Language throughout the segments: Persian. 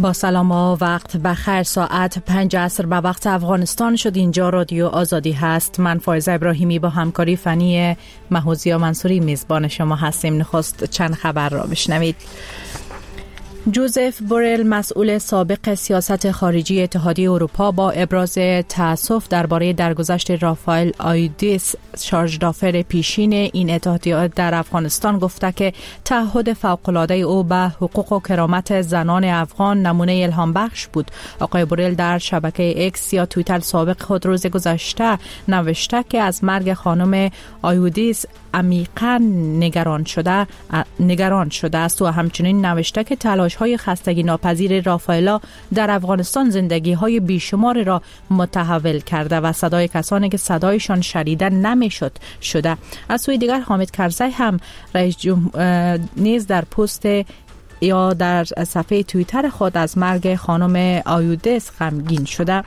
با سلام و وقت بخیر. ساعت 5 عصر به وقت افغانستان شد. اینجا رادیو آزادی هست. من فایزه ابراهیمی با همکاری فنی محوزیا منصوری میزبان شما هستیم. نخست چند خبر را بشنوید. جوزف بورل، مسئول سابق سیاست خارجی اتحادیه اروپا، با ابراز تأسف درباره درگذشت رافائل آیودیس، شارژدافر پیشین این اتحادیه در افغانستان، گفته که تعهد فوق‌العاده او به حقوق و کرامت زنان افغان نمونه الهام بخش بود. آقای بورل در شبکه اکس یا توییتر سابق خود روز گذشته نوشته که از مرگ خانم آیودیس عمیقاً نگران شده است و همچنین نوشته که تلاش‌های خستگی ناپذیر رافائلا در افغانستان زندگی‌های بیشمار را متحول کرده و صدای کسانی که صدایشان شنیده نمی‌شد شده. از سوی دیگر حامد کرزی هم رئیس نیز در پست یا در صفحه توییتر خود از مرگ خانم آیودیس غمگین شده.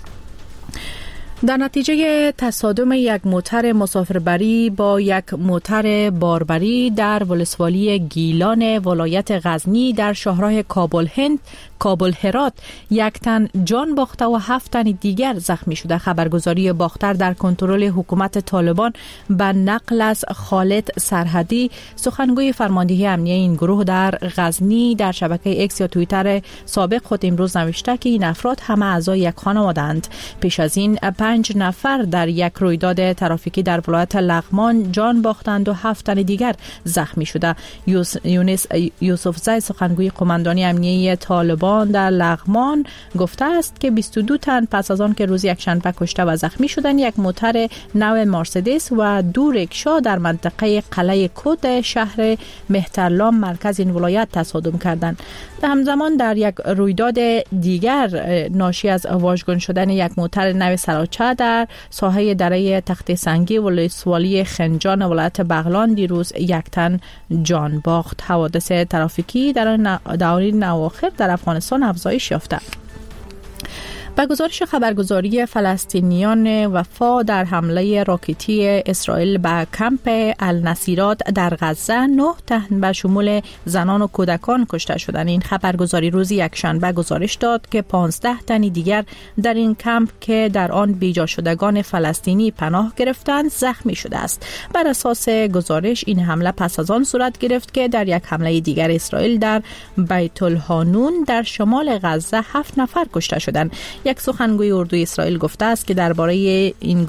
در نتیجه تصادم یک موتر مسافربری با یک موتر باربری در ولسوالی گیلان ولایت غزنی در شاهراه کابل هرات، یک تن جان باخته و 7 تن دیگر زخمی شده. خبرگزاری باختر در کنترل حکومت طالبان به نقل از خالد سرحدی، سخنگوی فرماندهی امنیه این گروه در غزنی، در شبکه اکس یا توییتر سابق خود امروز نوشته که این افراد همه اعضای یک خانواده‌اند. پیش از این 5 نفر در یک رویداد ترافیکی در ولایت لغمان جان باختند و 7 تن دیگر زخمی شده. یونس یوسفزی، سخنگوی قماندانی امنیه طالبان در لغمان، گفته است که 22 تن پس از آن که روز یکشنبه کشته و زخمی شدند، یک موتر نو مرسدس و 2 رکشا در منطقه قلعه کد شهر مهترلام مرکز این ولایت تصادم کردند. همزمان در یک رویداد دیگر ناشی از واژگون شدن یک موتر نو سراچه در ساحه دره تخت سنگی ولسوالی خنجان ولایت بغلان دیروز یک تن جان باخت. حوادث ترافیکی در این اواخر در افغانستان افزایش یافته. به گزارش خبرگزاری فلسطینیان وفا، در حمله راکتی اسرائیل به کمپ النصیرات در غزه 9 تن به شمول زنان و کودکان کشته شدند. این خبرگزاری روز یکشنبه گزارش داد که 15 تن دیگر در این کمپ که در آن بیجا شدگان فلسطینی پناه گرفتند زخمی شده است. بر اساس گزارش این حمله پس از آن صورت گرفت که در یک حمله دیگر اسرائیل در بیت الحانون در شمال غزه 7 نفر کشته شدند. یک سخنگوی اردوی اسرائیل گفته است که درباره این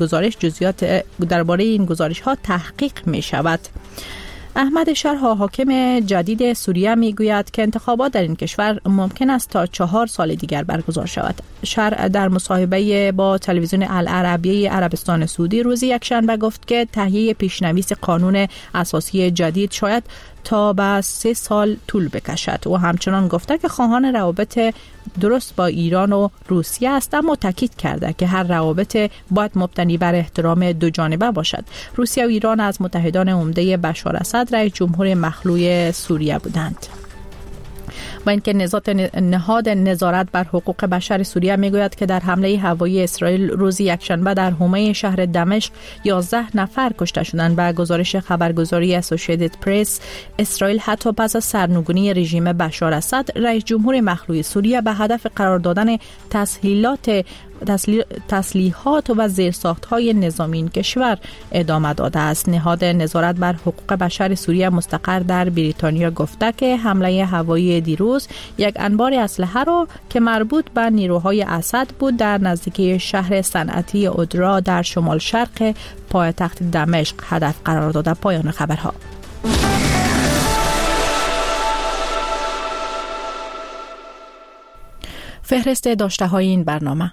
گزارش ها تحقیق می شود. احمد شرح، حاکم جدید سوریه، می گوید که انتخابات در این کشور ممکن است تا 4 سال دیگر برگزار شود. شرح در مصاحبه با تلویزیون العربیه عربستان سعودی روز یکشنبه گفت که تهیه پیشنویس قانون اساسی جدید شاید تا به 3 سال طول بکشد و همچنان گفته که خواهان روابط درست با ایران و روسیه است، اما تاکید کرده که هر روابط باید مبتنی بر احترام دو جانبه باشد. روسیه و ایران از متحدان عمده بشار اسد رئیس جمهور مخلوع سوریه بودند. و اینکه نهاد نظارت بر حقوق بشر سوریه میگوید که در حمله هوایی اسرائیل روز یکشنبه در حومه شهر دمشق 11 نفر کشته شدند. به گزارش خبرگزاری اسوسییتد پرس، اسرائیل حتی پس از سرنگونی رژیم بشار اسد رئیس جمهور مخلوع سوریه به هدف قرار دادن تسلیحات و زیرساخت‌های نظامی این کشور ادامه داده است. نهاد نظارت بر حقوق بشر سوریه مستقر در بریتانیا گفته که حمله هوایی دیروز یک انبار اسلحه را که مربوط به نیروهای اسد بود در نزدیکی شهر صنعتی اودرا در شمال شرق پایتخت دمشق هدف قرار داده. پایان خبرها. فهرست داشته‌های این برنامه.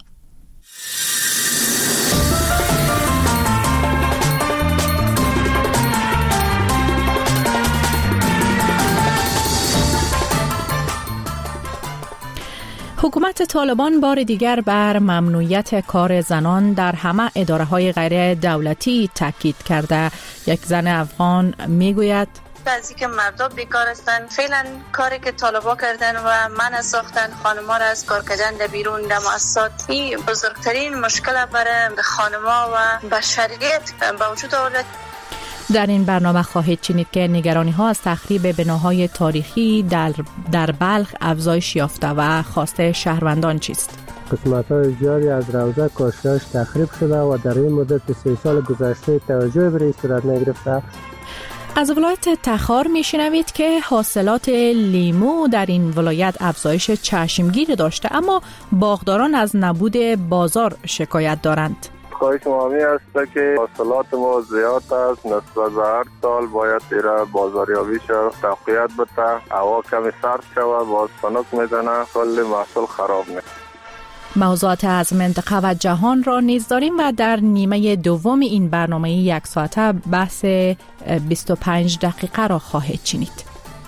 حکومت طالبان بار دیگر بر ممنوعیت کار زنان در همه اداره‌های غیر دولتی تاکید کرده. یک زن افغان میگوید بعضی که مردا بیکار هستن، فعلا کاری که طالبا کردن و من ساختن خانما را از کار کردن در بیرون در مؤسسات، این بزرگترین مشکل برای خانما و بشریت به وجود آورد. در این برنامه خواهید شنید که نگرانی ها از تخریب بناهای تاریخی در بلخ افزایش یافته و خواسته شهروندان چیست؟ قسمت‌های زیادی از روضه کاشی‌هاش تخریب شده و در این مدت 3 سال گذشته توجه به این صورت نگرفته. از ولایت تخار میشنوید که حاصلات لیمو در این ولایت افزایش چشمگیر داشته، اما باغداران از نبود بازار شکایت دارند. خواهش مامی است که حاصلات ما زیاد است، نسبت به هر سال باید ایره بازاریابی شد، تقویت بده، هوا کمی سرد شود، باز فنک میزنه، کل محصول خراب میشه. موضوعات از منطقه و جهان را نیز داریم و در نیمه دوم این برنامه 1 ساعته بحث 25 دقیقه را خواهید شنید.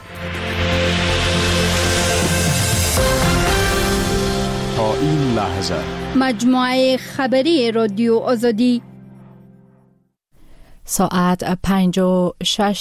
تا این لحظه مجموعه خبری رادیو آزادی ساعت 5:06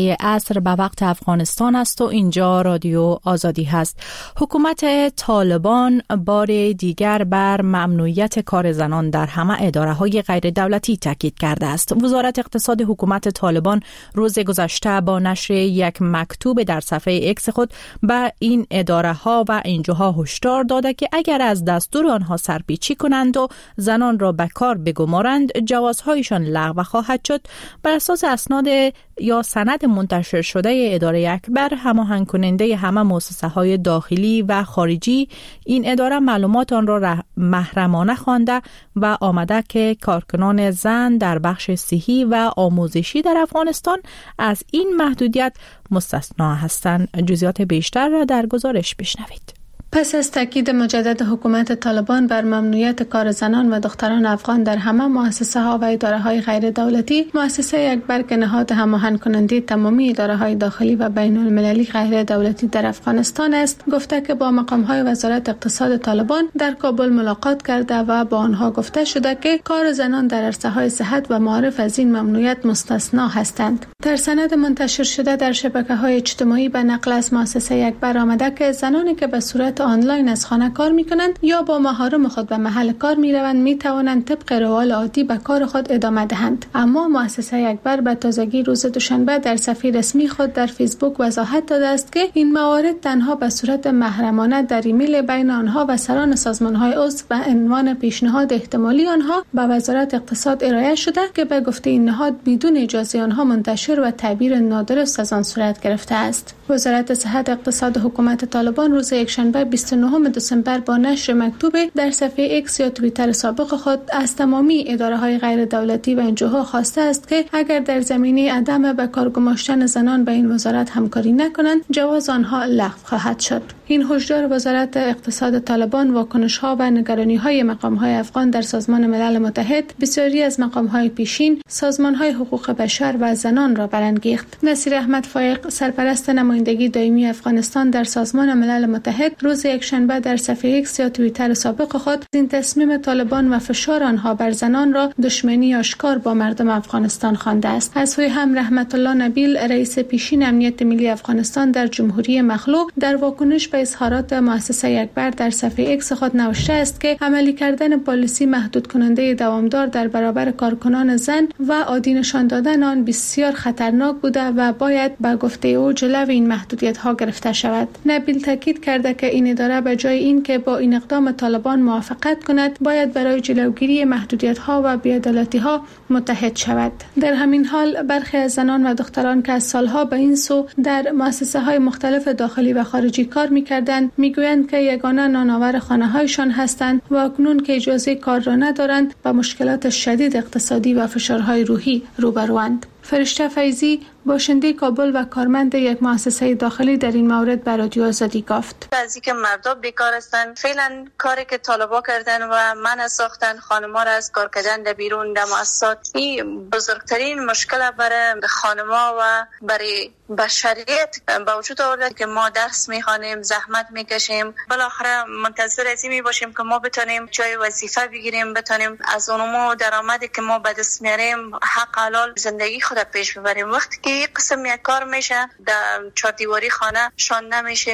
عصر به وقت افغانستان است و اینجا رادیو آزادی هست. حکومت طالبان بار دیگر بر ممنوعیت کار زنان در همه اداره‌های غیر دولتی تاکید کرده است. وزارت اقتصاد حکومت طالبان روز گذشته با نشر یک مکتوب در صفحه ایکس خود به این اداره‌ها و انجوها هشدار داده که اگر از دستور آنها سرپیچی کنند و زنان را به کار بگمارند، جوازهایشان لغو خواهد شد. بر اساس اسناد یا سند منتشر شده اداره اکبر، هماهنگ کننده همه مؤسسه‌های داخلی و خارجی، این اداره معلومات آن را محرمانه خوانده و آمده که کارکنان زن در بخش صحی و آموزشی در افغانستان از این محدودیت مستثنا هستند. جزئیات بیشتر را در گزارش بشنوید. پس از تاکید مجدد حکومت طالبان بر ممنوعیت کار زنان و دختران افغان در همه مؤسسه‌ها و اداره‌های غیر دولتی، مؤسسه اکبر که نهاد هماهنگ کننده تمامی اداره‌های داخلی و بین‌المللی غیر دولتی در افغانستان است، گفته که با مقام‌های وزارت اقتصاد طالبان در کابل ملاقات کرده و با آنها گفته شده که کار زنان در عرصه‌های صحت و معارف از این ممنوعیت مستثنا هستند. در سند منتشر شده در شبکه‌های اجتماعی به نقل از مؤسسه اکبر آمده که زنانی که به صورت آنلاین از خانه کار می‌کنند یا با محارم خود به محل کار می‌روند می‌توانند طبق روال عادی به کار خود ادامه دهند. اما مؤسسه اکبر به تازگی روز دوشنبه در صفحه رسمی خود در فیسبوک وضاحت داده است که این موارد تنها به صورت محرمانه در ایمیل بین آنها و سران سازمان‌های عضو و عنوان پیشنهاد احتمالی آنها به وزارت اقتصاد ارائه شده که به گفته این نهاد بدون اجازه آنها منتشر و تعبیر نادرست از آن صورت گرفته است. وزارت صحت اقتصاد حکومت طالبان روز یکشنبه 29 دسامبر با نشر مکتوب در صفحه ایکس یا توییتر سابق خود از تمامی اداره‌های غیر دولتی و انجوها خواسته است که اگر در زمینه عدم به کار گماشتن زنان با این وزارت همکاری نکنند، جواز آنها لغو خواهد شد. این هشدار وزارت اقتصاد طالبان واکنش‌ها و نگرانی‌های مقام‌های افغان در سازمان ملل متحد، بسیاری از مقام‌های پیشین، سازمان‌های حقوق بشر و زنان را برانگیخت. نصیر احمد فایق، سرپرست نمایندگی دائمی افغانستان در سازمان ملل متحد، روز یکشنبه در صفحه ایکس یا توییتر سابق خود این تصمیم طالبان و فشار آنها بر زنان را دشمنی آشکار با مردم افغانستان خوانده است. از سوی هم رحمت الله نبیل، رئیس پیشین امنیت ملی افغانستان در جمهوری مخلوع، در واکنش به اظهارات مؤسسه اکبر در صفحه ایکس خود نوشته است که عملی کردن پالیسی محدود کننده دوامدار در برابر کارکنان زن و عادی نشان دادن آن بسیار خطرناک بوده و باید به گفته او جلوی این محدودیت ها گرفته شود. نبیل تاکید کرده که این اداره به جای این که با این اقدام طالبان موافقت کند، باید برای جلوگیری محدودیت ها و بی‌عدالتی ها متحد شود. در همین حال برخی از زنان و دختران که از سالها به این سو در مؤسسه های مختلف داخلی و خارجی کار می‌کردند، میگویند که یگانه نانآور خانه‌هایشان هستند و اکنون که اجازه کار را ندارند با مشکلات شدید اقتصادی و فشارهای روحی روبروند. فرشته فیضی، باشنده کابل و کارمند یک مؤسسه داخلی، در این مورد به رادیو آزادی گفت: از اینکه مردم بیکار هستند، فعلا کاری که طالبا کردن و من ساختن خانم‌ها را از کار کردن در بیرون در مؤسسات، این بزرگترین مشکل برای خانم‌ها و برای بشریت با وجود آورده که ما درس می‌خوانیم، زحمت می‌کشیم، بالاخره منتظر از این می‌باشیم که ما بتونیم جای وظیفه بگیریم، بتونیم از اونمو درآمدی که ما به دست میاریم حق حلال زندگی خود پیش ببریم. وقتی که این قسم یک کار میشه در چهار دیواری خانه شانده میشیم،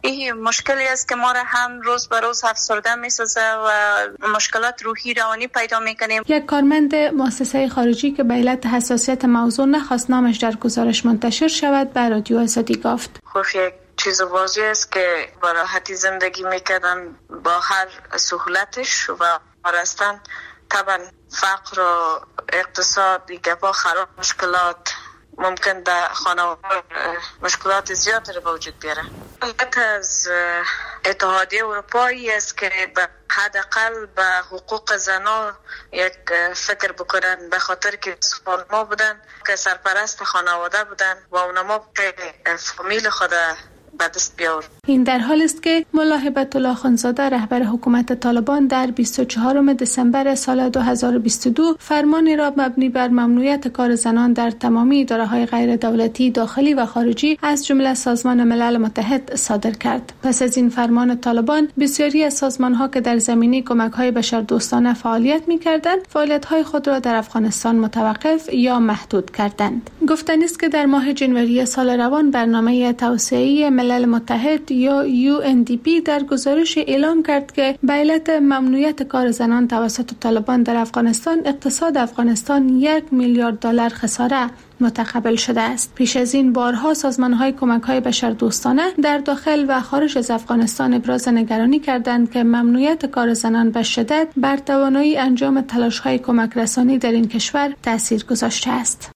این مشکلی است که ما را هم روز به روز افسرده می‌سازه و مشکلات روحی روانی پیدا می‌کنیم. یک کارمند مؤسسه خارجی که به علت حساسیت موضوع نخواست نامش در گزارش منتشر شود به رادیو آزادی گفت: یک چیز واضح است که با راحتی زندگی میکردن با هر سهولتش و رستن. طبعا فقر و اقتصاد دیگه با خراب مشکلات ممکن در خانواده مشکلات زیادی رو به وجود بیاره. البته از اتحادیه اروپایی است که به حداقل به حقوق زنان یک فکر بکنن، به خاطر که ما بودن که سرپرست خانواده بودن و اونما که فامیل خود به دست بیاورد. این در حال است که ملا هبت الله خانزاده رهبر حکومت طالبان در 24 دسامبر سال 2022 فرمانی را مبنی بر ممنوعیت کار زنان در تمامی اداره‌های غیر دولتی داخلی و خارجی از جمله سازمان ملل متحد صادر کرد. پس از این فرمان طالبان بسیاری از سازمان‌ها که در زمینه کمک‌های بشردوستانه فعالیت می‌کردند، فعالیت‌های خود را در افغانستان متوقف یا محدود کردند. گفتنی است که در ماه ژانویه سال روان برنامه توسعه‌ای ملل متحد یا UNDP در گزارش اعلام کرد که به علت ممنوعیت کار زنان توسط طالبان در افغانستان، اقتصاد افغانستان 1 میلیارد دلار خساره متقبل شده است. پیش از این بارها سازمان‌های کمک‌های بشردوستانه در داخل و خارج از افغانستان ابراز نگرانی کردند که ممنوعیت کار زنان به شدت بر توانایی انجام تلاش‌های کمک رسانی در این کشور تأثیر گذاشته است.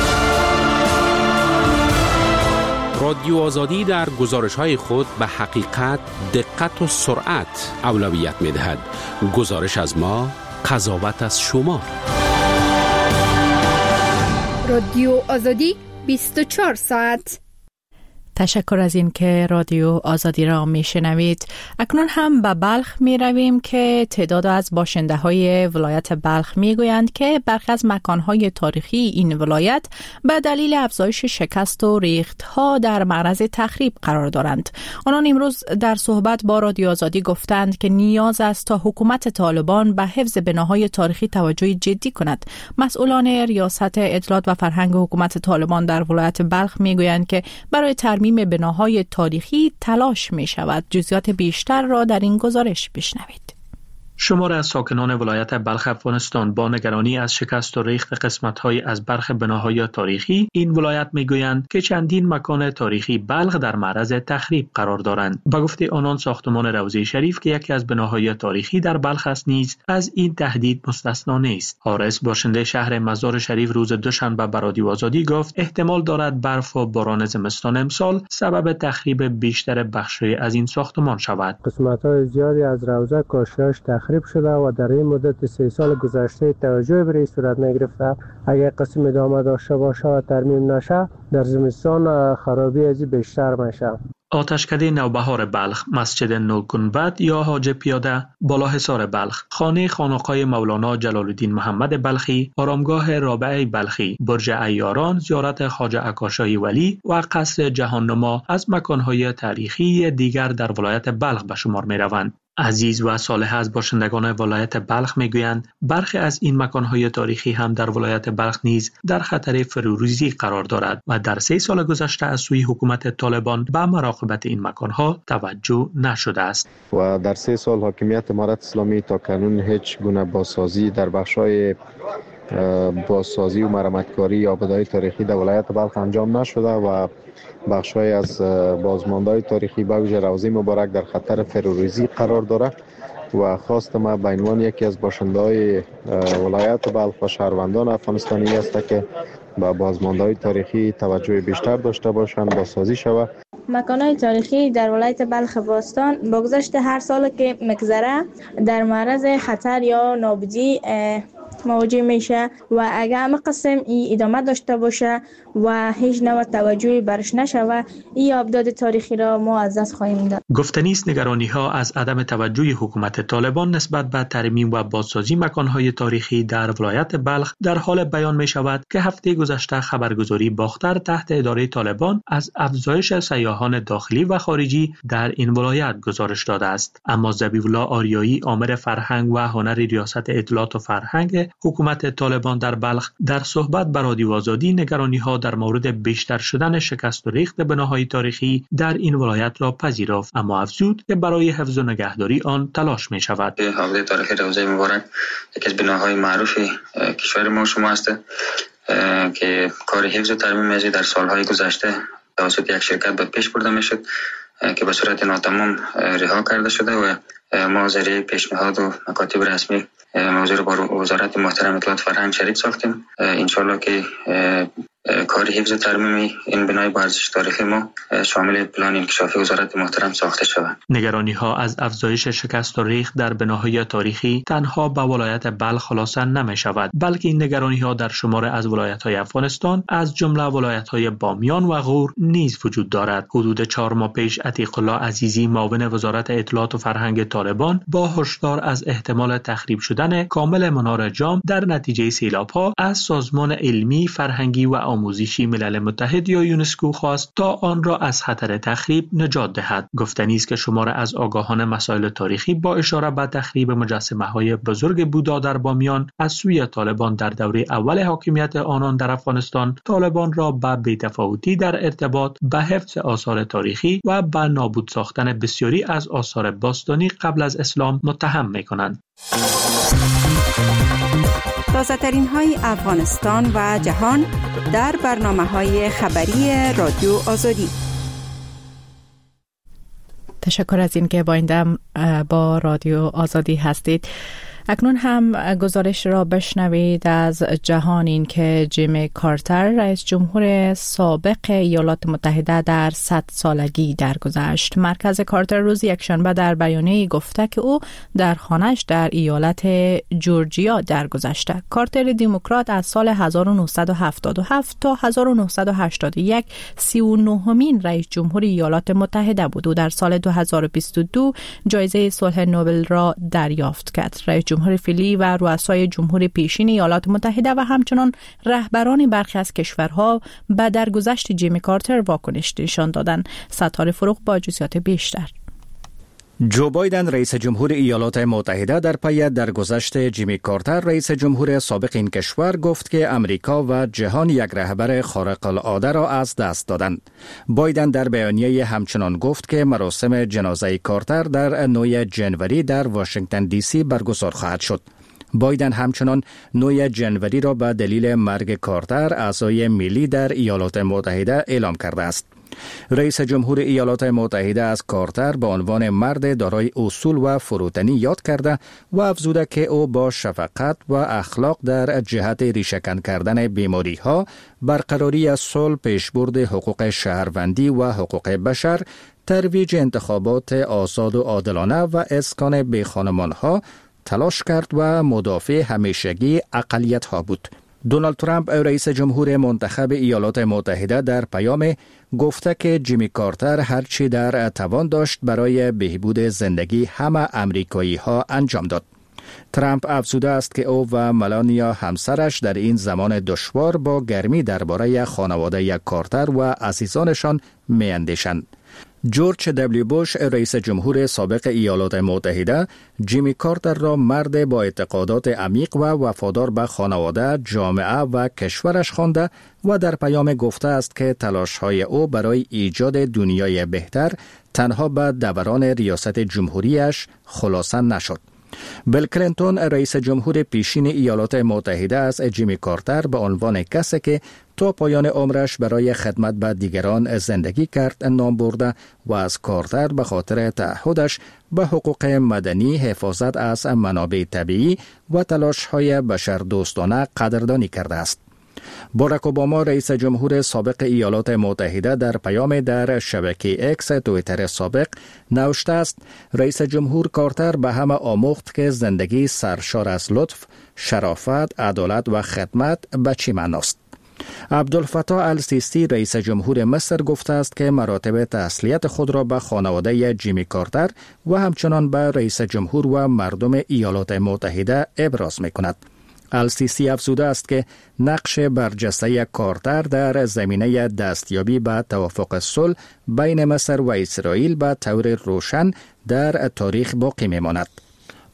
رادیو آزادی در گزارش‌های خود به حقیقت، دقت و سرعت اولویت می‌دهد. گزارش از ما، قضاوت از شما. رادیو آزادی 24 ساعت. تشکر از این که رادیو آزادی را میشنوید. اکنون هم به بلخ می رویم که تعداد از باشنده های ولایت بلخ می گویند که برخی از مکانهای تاریخی این ولایت به دلیل افزایش شکست و ریخت ها در معرض تخریب قرار دارند. آنان امروز در صحبت با رادیو آزادی گفتند که نیاز است تا حکومت طالبان به حفظ بناهای تاریخی توجه جدی کند. مسئولان ریاست اطلاعات و فرهنگ حکومت طالبان در ولایت بلخ می گویند که برای ترمیم بناهای تاریخی تلاش می شود. جزئیات بیشتر را در این گزارش بشنوید. شمار از ساکنان ولایت بلخ افغانستان با نگرانی از شکست و ریخت قسمت‌های از برخی بناهای تاریخی این ولایت می‌گویند که چندین مکان تاریخی بلخ در معرض تخریب قرار دارند. به گفته آنان ساختمان روضه شریف که یکی از بناهای تاریخی در بلخ است نیز از این تهدید مستثنا نیست. حارس باشنده شهر مزار شریف روز دوشنبه به رادیو آزادی گفت احتمال دارد برف و باران زمستان امسال سبب تخریب بیشتر بخش‌های از این ساختمان شود. قسمت‌های زیادی از روضه کاشی‌اش تخریب شده و در این مدت 3 سال گذشته توجه به این صورت نگرفته. اگر قسم ادامه داشته باشه و ترمیم نشه در زمستان خرابی از بیشتر میشه. آتشکده نوبهار بلخ، مسجد نوگنبد یا حاج پیاده، بالاحصار بلخ، خانه خانقاه مولانا جلال الدین محمد بلخی، آرامگاه رابعه بلخی، برج عیاران، زیارت خواجه عکاشای ولی و قصر جهاننما از مکانهای تاریخی دیگر در ولایت بلخ به شمار می روند. عزیز و صالح از باشندگان ولایت بلخ میگویند برخی از این مکانهای تاریخی هم در ولایت بلخ نیز در خطر فروریزی قرار دارد و در 3 سال گذشته از سوی حکومت طالبان به مراقبت این مکانها توجه نشده است. و در 3 سال حاکمیت امارت اسلامی تا کنون هیچ گونه بازسازی در بخش‌های بازسازی و مرمتکاری یا آبادانی تاریخی در ولایت بلخ انجام نشده و بخش‌های از بازماندهای تاریخی به ویژه روضه مبارک در خطر فروریزی قرار دارد و خواست ما به عنوان یکی از باشنده‌های ولایت بلخ و شهروندان افغانستانی است که به بازماندهای تاریخی توجه بیشتر داشته باشند، بازسازی شود. مکان‌های تاریخی در ولایت بلخ باستان با گذشت هر سال که مگذره در معرض خطر یا نابودی مواجه میشه و اگر همه قسم این ادامه داشته باشه و هیچ نوع توجهی برش نشوه این ابداد تاریخی را ما از دست خواهیم داد. گفتنی است نگرانی ها از عدم توجه حکومت طالبان نسبت به ترمیم و بازسازی مکانهای تاریخی در ولایت بلخ در حال بیان می شود که هفته گذشته خبرگزاری باختر تحت اداره طالبان از افزایش سیاحان داخلی و خارجی در این ولایت گزارش داده است. اما ذبیح الله آریایی، آمر فرهنگ و هنر ریاست اطلاعات و فرهنگ حکومت طالبان در بلخ در صحبت با رادیو آزادی نگرانی‌ها در مورد بیشتر شدن شکست و ریخت بناهای تاریخی در این ولایت را پذیرفت، اما افزود که برای حفظ و نگهداری آن تلاش می‌شود. حوزه تاریخی روضه مبارک یکی از بناهای معروف کشور ما شما است که کار حفظ و ترمیم از در سالهای گذشته توسط یک شرکت به پیش برده میشد که به صورت ناتمام رها کرده شده و ما ذریعه پیشنهاد و مکاتب رسمی موضوع را با وزارت محترم اطلاعات فرهنگ شریک ساختیم. انشالله که کار حفظ و ترمیم این بنای با ارزش تاریخی ما شامل پلان انکشافی وزارت محترم ساخته شود. نگرانی‌ها از افزایش شکست و ریخت در بناهای تاریخی تنها به ولایت بلخ خلاصه نمی‌شود، بلکه این نگرانی‌ها در شمار از ولایت‌های افغانستان از جمله ولایت‌های بامیان و غور نیز وجود دارد. حدود 4 ماه پیش عتیق الله عزیزی معاون وزارت اطلاعات و فرهنگ طالبان با هشدار از احتمال تخریب شدن کامل منار جام در نتیجه سیلاب‌ها از سازمان علمی، فرهنگی و آموزشی ملل متحد یا یونسکو خواست تا آن را از خطر تخریب نجات دهد. گفتنی است که شمار از آگاهان مسائل تاریخی با اشاره به تخریب مجسمه‌های بزرگ بودا در بامیان از سوی طالبان در دوره اول حاکمیت آنان در افغانستان، طالبان را به بی‌تفاوتی در ارتباط به حفظ آثار تاریخی و به نابود ساختن بسیاری از آثار باستانی قبل از اسلام متهم می‌کنند. تازه‌ترین های افغانستان و جهان در برنامه‌های خبری رادیو آزادی. تشکر از اینکه با رادیو آزادی هستید. اکنون هم گزارش را بشنوید از جهان، این که جیمی کارتر رئیس جمهور سابق ایالات متحده در 100 سالگی درگذشت. مرکز کارتر روز یکشنبه در بیانیه‌ای گفته که او در خانه‌اش در ایالت جورجیا درگذشته. کارتر دموکرات از سال 1977 تا 1981 39مین رئیس جمهور ایالات متحده بود. او در سال 2022 جایزه صلح نوبل را دریافت کرد. رئیس جمهور فعلی و رؤسای جمهور پیشین ایالات متحده و همچنان رهبران برخی از کشورها به درگذشت جیمی کارتر واکنش نشان دادند. ستاره فروغ با جزئیات بیشتر. جو بایدن رئیس جمهور ایالات متحده در پی درگذشت جیمی کارتر رئیس جمهور سابق این کشور گفت که امریکا و جهان یک رهبر خارق العاده را از دست دادند. بایدن در بیانیه همچنان گفت که مراسم جنازه کارتر در 9 جنوری در واشنگتن دی سی برگزار خواهد شد. بایدن همچنان 9 جنوری را به دلیل مرگ کارتر اعضای ملی در ایالات متحده اعلام کرده است. رئیس جمهور ایالات متحده از کارتر به عنوان مرد دارای اصول و فروتنی یاد کرده و افزوده که او با شفقت و اخلاق در جهت ریشه‌کن کردن بیماری‌ها، برقراری صلح، پیشبرد حقوق شهروندی و حقوق بشر، ترویج انتخابات آزاد و عادلانه و اسکان بیخانمان‌ها تلاش کرد و مدافع همیشگی اقلیت‌ها بود. دونالد ترامپ رئیس جمهور منتخب ایالات متحده در پیام گفته که جیمی کارتر هرچی در توان داشت برای بهبود زندگی همه امریکایی ها انجام داد. ترامپ افزوده است که او و ملانیا همسرش در این زمان دشوار با گرمی درباره خانواده کارتر و عزیزانشان می‌اندیشند. جورج دبلیو بوش رئیس جمهور سابق ایالات متحده جیمی کارتر را مرد با اعتقادات عمیق و وفادار به خانواده، جامعه و کشورش خوانده و در پیام گفته است که تلاش‌های او برای ایجاد دنیای بهتر تنها به دوران ریاست جمهوریش خلاصه نشد. بیل کلینتون رئیس جمهور پیشین ایالات متحده از جیمی کارتر به عنوان کسی که تا پایان عمرش برای خدمت به دیگران زندگی کرد نام برده و از کارتر به خاطر تعهدش به حقوق مدنی، حفاظت از منابع طبیعی و تلاش‌های بشردوستانه قدردانی کرده است. باراک اوباما رئیس جمهور سابق ایالات متحده در پیام در شبکه اکس توییتر سابق نوشته است رئیس جمهور کارتر به همه آموخت که زندگی سرشار از لطف، شرافت، عدالت و خدمت به چه معناست. عبدالفتاح السیسی رئیس جمهور مصر گفته است که مراتب تسلیت خود را به خانواده جیمی کارتر و همچنان به رئیس جمهور و مردم ایالات متحده ابراز می‌کند. السیسی افزوده است که نقش برجسته کارتر در زمینه دستیابی به توافق صلح بین مصر و اسرائیل به طور روشن در تاریخ باقی می‌ماند.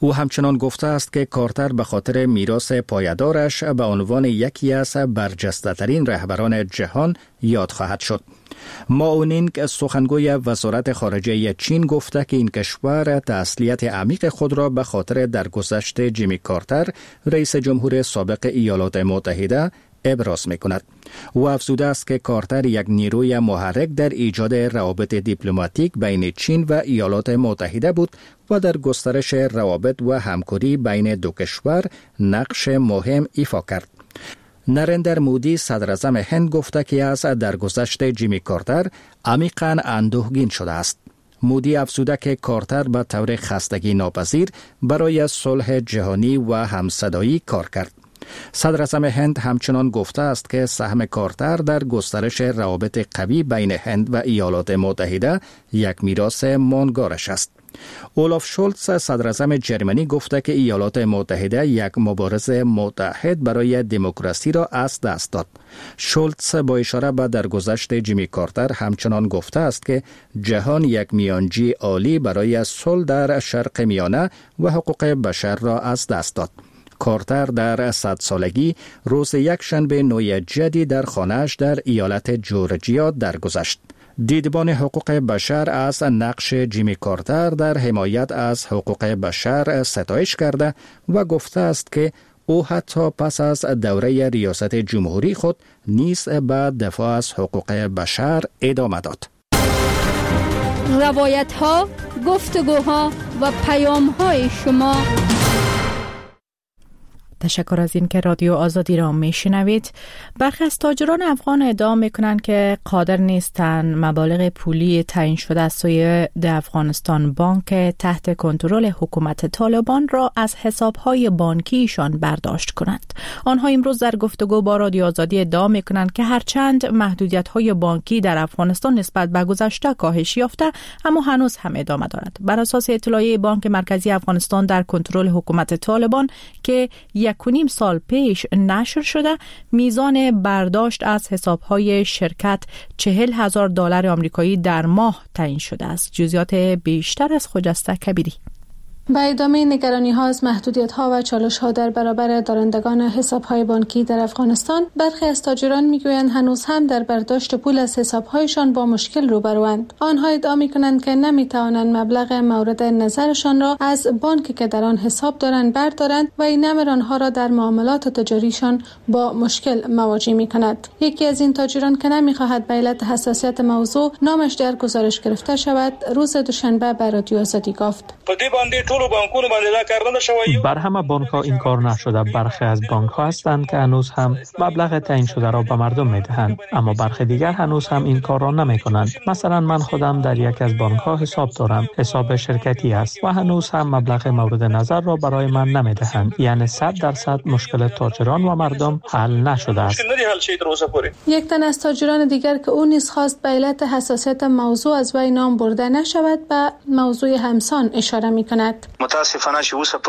او همچنان گفته است که کارتر به خاطر میراث پایدارش به عنوان یکی از برجسته‌ترین رهبران جهان یاد خواهد شد. مائو نینگ سخنگوی وزارت خارجه چین گفته که این کشور تسلیت عمیق خود را به خاطر درگذشت جیمی کارتر رئیس جمهور سابق ایالات متحده ابراز می‌کند. او افزوده است که کارتر یک نیروی محرک در ایجاد روابط دیپلماتیک بین چین و ایالات متحده بود و در گسترش روابط و همکاری بین دو کشور نقش مهم ایفا کرد. نریندر مودی صدراعظم هند گفته که از درگذشت جیمی کارتر عمیقاً اندوهگین شده است. مودی افزوده که کارتر به طور خستگی ناپذیر برای صلح جهانی و همصدایی کار کرد. صدراعظم هند همچنان گفته است که سهم کارتر در گسترش روابط قوی بین هند و ایالات متحده یک میراث ماندگارش است. اولاف شولتز صدراعظم جرمنی گفته که ایالات متحده یک مبارز متحد برای دموکراسی را از دست داد. شولتز با اشاره به درگذشت جیمی کارتر همچنان گفته است که جهان یک میانجی عالی برای صلح در شرق میانه و حقوق بشر را از دست داد. کارتر در 100 سالگی روز یکشنبه 9 جدی در خانه‌اش در ایالت جورجیا درگذشت. دیدبان حقوق بشر از نقش جیمی کارتر در حمایت از حقوق بشر ستایش کرده و گفته است که او حتی پس از دوره ریاست جمهوری خود نیز به دفاع از حقوق بشر ادامه داد. روایت‌ها، گفتگوها و پیام‌های شما. تشکر از این که رادیو آزادی را میشنوید. برخی از تاجران افغان ادعا میکنند که قادر نیستند مبالغ پولی تعیین شده از سوی افغانستان بانک تحت کنترل حکومت طالبان را از حسابهای بانکیشان برداشت کنند. آنها امروز در گفتگو با رادیو آزادی ادعا میکنند که هرچند محدودیت‌های بانکی در افغانستان نسبت به گذشته کاهش یافته، اما هنوز هم ادامه دارد. بر اساس اطلاعیه بانک مرکزی افغانستان در کنترل حکومت طالبان که 1.5 سال پیش نشر شده، میزان برداشت از حسابهای شرکت $40,000 آمریکایی در ماه تعیین شده است. جزئیات بیشتر از خجسته کبیری. با ادامه نگرانی‌ها از محدودیت‌ها و چالش‌ها در برابر دارندگان حساب‌های بانکی در افغانستان، برخی از تاجران می‌گویند هنوز هم در برداشت پول از حساب‌هایشان با مشکل روبروند. آنها ادعا می‌کنند که نمی‌توانند مبلغ مورد نظرشان را از بانکی که در آن حساب دارند بردارند و این امر آنها را در معاملات تجاریشان با مشکل مواجه می‌کند. یکی از این تاجران که نمی‌خواهد به علت حساسیت موضوع نامش در گزارش گرفته شود، روز دوشنبه به رادیو آزادی گفت: بر همه بانک‌ها این کار نشده. برخی از بانک‌ها هستند که هنوز هم مبلغ تعیین شده را به مردم می‌دهند، اما برخی دیگر هنوز هم این کار را نمی‌کنند. مثلا من خودم در یک از بانک‌ها حساب دارم. حساب شرکتی است و هنوز هم مبلغ مورد نظر را برای من نمی‌دهند. یعنی 100% مشکل تاجران و مردم حل نشده است. یک تن از تاجران دیگر که او نیز خواست به علت حساسیت موضوع از وی نام برده نشود، به موضوع همسان اشاره می‌کند. متاسفانه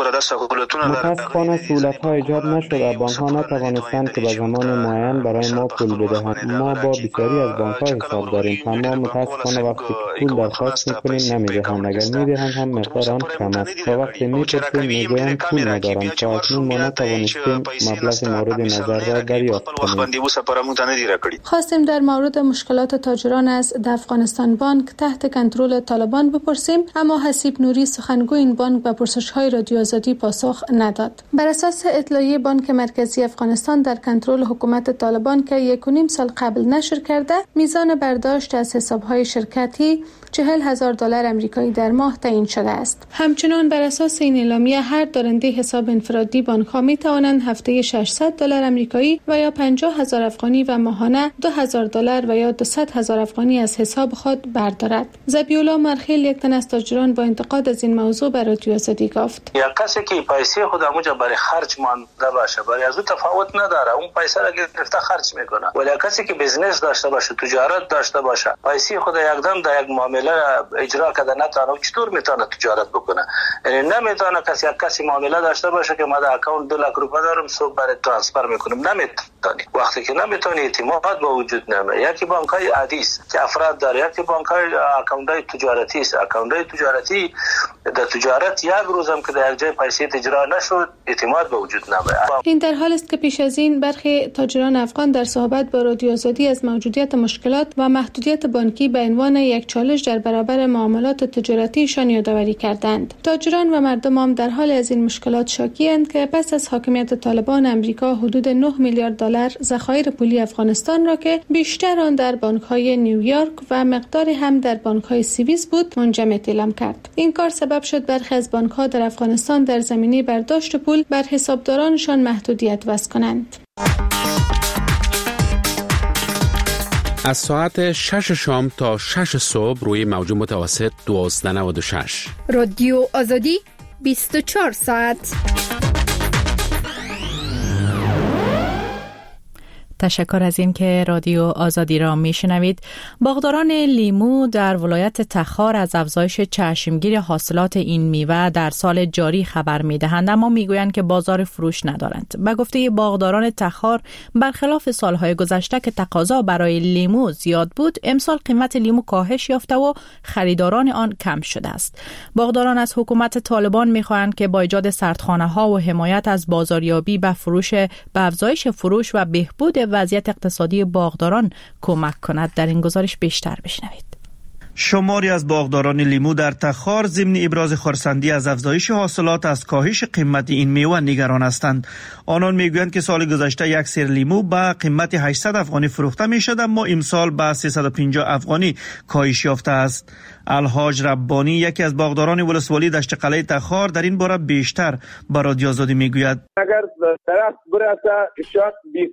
سهولت‌ها ایجاد نشده. بانک‌ها نتوانستند که به زمان معین برای ما پول بدهند. ما با بسیاری از بانک‌ها حساب داریم، اما متاسفانه وقتی پول درخواست می‌کنیم نمی‌دهند. اگر می‌دهند هم مقدار آن کم است و وقتی می‌پرسیم می‌گویند پول ندارند. تا اکنون ما نتوانستیم مبلغ مورد نظر را دریافت کنیم. خواستیم در مورد مشکلات تاجران از افغانستان بانک تحت کنترل طالبان بپرسیم، اما حسیب نوری سخنگوی این بانک به پرسش‌های رادیو آزادی پاسخ نداد. بر اساس اطلاعیه بانک مرکزی افغانستان در کنترل حکومت طالبان که 1.5 سال قبل نشر کرده، میزان برداشت از حساب‌های شرکتی $40,000 آمریکایی در ماه تعیین شده است. همچنین بر اساس این اعلامیه هر دارنده حساب انفرادی بانک‌ها می‌توانند هفته $600 آمریکایی و یا 50,000 افغانی و ماهانه $2,000 و یا 200,000 افغانی از حساب خود بردارد. ذبیح‌الله مرخیل، یک تن از تاجران، با انتقاد از این موضوع به رادیو آزادی گفت: یا کسی که پیسه خود همونجا برای خرج مانده باشه، برای از اون تفاوت نداره، اون پیسه را گرفته خرج میکنه. ولی کسی که بزنس داشته باشه، تجارت داشته باشه، پیسه خود یکدم در یک معامله اجرا کرده نتونه، چطور میتونه تجارت بکنه؟ یعنی نمیتونه کسی معامله داشته باشه که ما در اکانت $2 لک دارم، صبح برای ترانسفر میکنم، نمیتونه. دانی. وقتی که نمیتونی اعتماد به وجود نمیاد. یکی بانک‌های عادی است که افراد داره، یکی بانک‌های اکانت‌های تجارتی است. اکانت‌های تجارتی در تجارت یک روز هم که در یک جای پیسه اجرا نشد اعتماد به وجود نمیاد. این در حال است که پیش از این برخی تاجران افغان در صحبت با رادیو آزادی از موجودیت مشکلات و محدودیت بانکی به عنوان یک چالش در برابر معاملات تجارتیشان یادآوری کردند. تاجران و مردم هم در حال از این مشکلات شاکی‌اند که پس از حاکمیت طالبان امریکا حدود 9 میلیارد دلار ذخایر پولی افغانستان را که بیشتر آن در بانک‌های نیویورک و مقداری هم در بانک‌های سوئیس بود منجمد اعلام کرد. این کار سبب شد برخی از بانک‌ها در افغانستان در زمینه برداشت پول بر حسابدارانشان محدودیت وضع کنند. از ساعت 6 شام تا 6 صبح روی موج متوسط 1296 رادیو آزادی 24 ساعت. تشکر از این که رادیو آزادی را میشنوید. باغداران لیمو در ولایت تخار از افزایش چشمگیر حاصلات این میوه در سال جاری خبر میدهند، اما میگویند که بازار فروش ندارند. به گفته باغداران تخار، برخلاف سالهای گذشته که تقاضا برای لیمو زیاد بود، امسال قیمت لیمو کاهش یافته و خریداران آن کم شده است. باغداران از حکومت طالبان میخواهند که با ایجاد سردخانه ها و حمایت از بازاریابی به افزایش فروش و بهبود وضعیت اقتصادی باغداران کمک کند. در این گزارش بیشتر بشنوید. شماری از باغداران لیمو در تخار ضمن ابراز خرسندی از افزایش حاصلات از کاهش قیمت این میوه نگران هستند. آنان میگویند که سال گذشته یک سیر لیمو به قیمت 800 افغانی فروخته میشد، اما امسال به 350 افغانی کاهش یافته است. الحاج ربانی، یکی از باغداران ولسوالی دشت قلعه تخار، در این باره بیشتر به رادیو آزادی میگوید. اگر درخت برسه شاید 20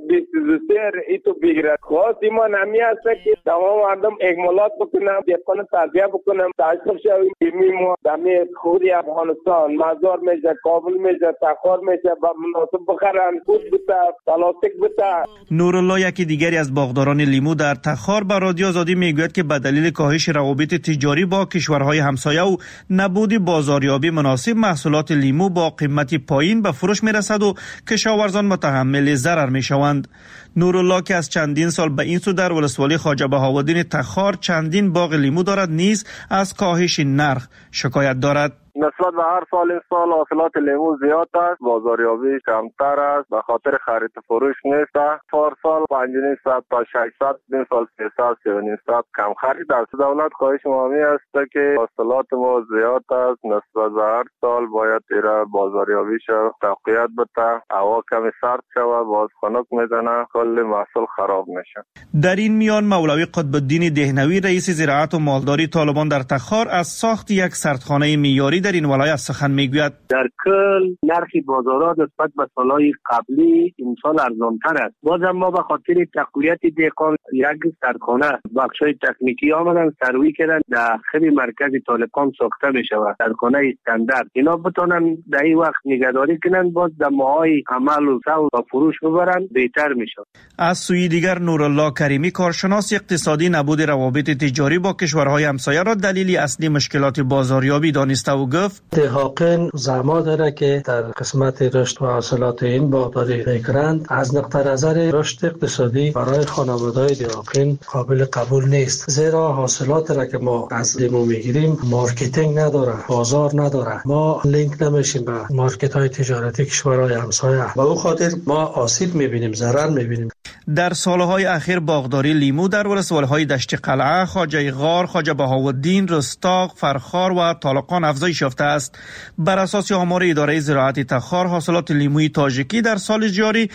سیر ایتو بگیرد. خواستیم ما نمی است که تمام مردم اکمالات بکنم، دهقان تربیه بکنم، تشکر شویم. میمو دمی خودی افغانستان مزار میشه، کابل میشه، تخار میشه، با مناسب بخرن، خود بتا، پلاستیک بتا. نورالله، یکی دیگری از باغداران لیمو در تخار، به رادیو آزادی میگوید که به دلیل کاهش روابط تجاری با کشورهای همسایه و نبود بازاریابی مناسب، محصولات لیمو با قیمت پایین به فروش میرسد و کشاورزان متحمل ضرر میشوند. نورالله که از چندین سال به این سو در ولسوالی خواجه بهاءالدین تخار چندین باغ لیمو دارد، نیز از کاهش نرخ شکایت دارد. نسبت به هر سال این سال حاصلات لیمو زیاد است، بازاریابی کمتر است، به خاطر خرید فروش نیست. پارسال 500 تا 600، این سال 300 300 کم خرید است. دولت خواهش مامی است که حاصلات ما زیاد است، نسبت به هر سال باید ایرا بازاریابی شود، تقویت بده، هوا کمی سرد شود، باز خنک میزنه، کل محصول خراب میشه. در این میان مولوی قطب الدین دهنوی، رئیس زراعت و مالداری طالبان در تخار، از ساخت یک سردخانه معیاری در این ولایت سخن میگوید. در کل نرخ بازارات نسبت به سالهای قبلی امسال ارزانتر است. بازم ما به خاطر تقویت دهقان یک سردخانه بخشای تکنیکی آمدن سروی کردن، داخل مرکز طالبان ساخته می شود، سردخانه استاندارد. اینا بتونن در این وقت نگهداری کنن، باز در ماهای عمل و ساخت و فروش ببرن، بهتر می شود. از سوی دیگر نورالله کریمی، کارشناس اقتصادی، نبود روابط تجاری با کشورهای همسایه را دلیلی اصلی مشکلات بازاریابی دانسته و گفت دهقان زحمت داره که در قسمت رشد و حاصلات این باغداری میکنند. از نقطه نظر رشد اقتصادی برای خانواده‌های دهقان قابل قبول نیست، زیرا حاصلات را که ما از لیمو میگیریم مارکتینگ نداره، بازار نداره، ما لینک نمیشیم به مارکت های تجارتی کشورهای همسایه. به او خاطر ما آسیب میبینیم، ضرر میبینیم. در سالهای اخیر باغداری لیمو در ولسوالی‌های دشت قلعه، خواجه غار، خواجه بهاءالدین، رستاق، فرخار و طالقان افزایش یافته است. بر اساس آمار اداره زراعت تخار، حاصلات لیموی تاجیکی در سال جاری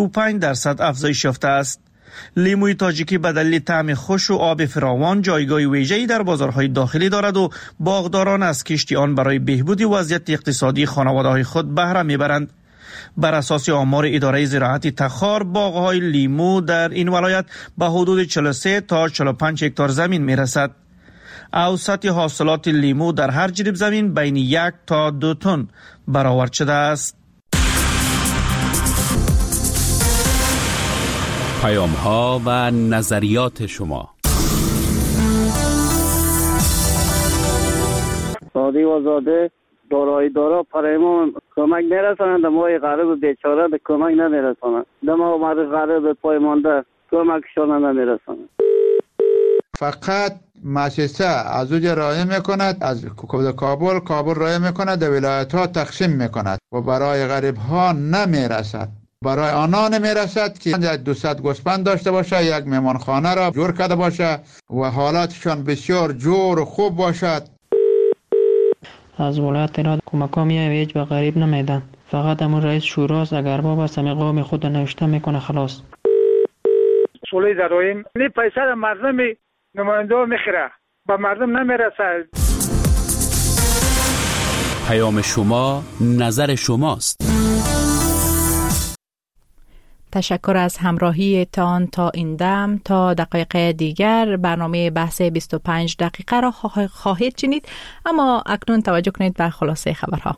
35% افزایش یافته است. لیموی تاجیکی به دلیل طعم خوش و آب فراوان جایگاه ویژه‌ای در بازارهای داخلی دارد و باغداران از کشت آن برای بهبود وضعیت اقتصادی خانواده‌های خود بهره میبرند. بر اساس آمار اداره زراعت تخار، باغ‌های لیمو در این ولایت به حدود 43 تا 45 هکتار زمین میرسد. اوسط حاصلات لیمو در هر جریب زمین بین 1 تا 2 تن برآورد شده است. پیام‌ها و نظریات شما. رادیو آزاده دارایی دارا برای ما کمک میرسانند، ما غریب بیچاره به کمک نمیرسانند. ما غریب پای مانده کمکشان نمیرسانند. فقط مؤسسه از اوج رای میکند، از کابل رای میکند، در ولایت ها تقسیم میکند و برای غریب ها نمیرسد. برای آنها نمیرسد که 200 گوسفند داشته باشه، یک مهمانخانه را جور کرده باشه و حالاتشان بسیار جور و خوب باشد. از ولایت را کمک‌ها میاد هیچ به غریب نمیدن. فقط همون رئیس شوراست، اگر با بس قوم خود نوشته میکنه خلاص. سولی داریم این پیسه مردم نماینده میخره، به مردم نمیرسه. پیام شما، نظر شماست. تشکر از همراهی تان تا این دم. تا دقایق دیگر برنامه بحث 25 دقیقه را خواهید شنید، اما اکنون توجه کنید به خلاصه خبرها.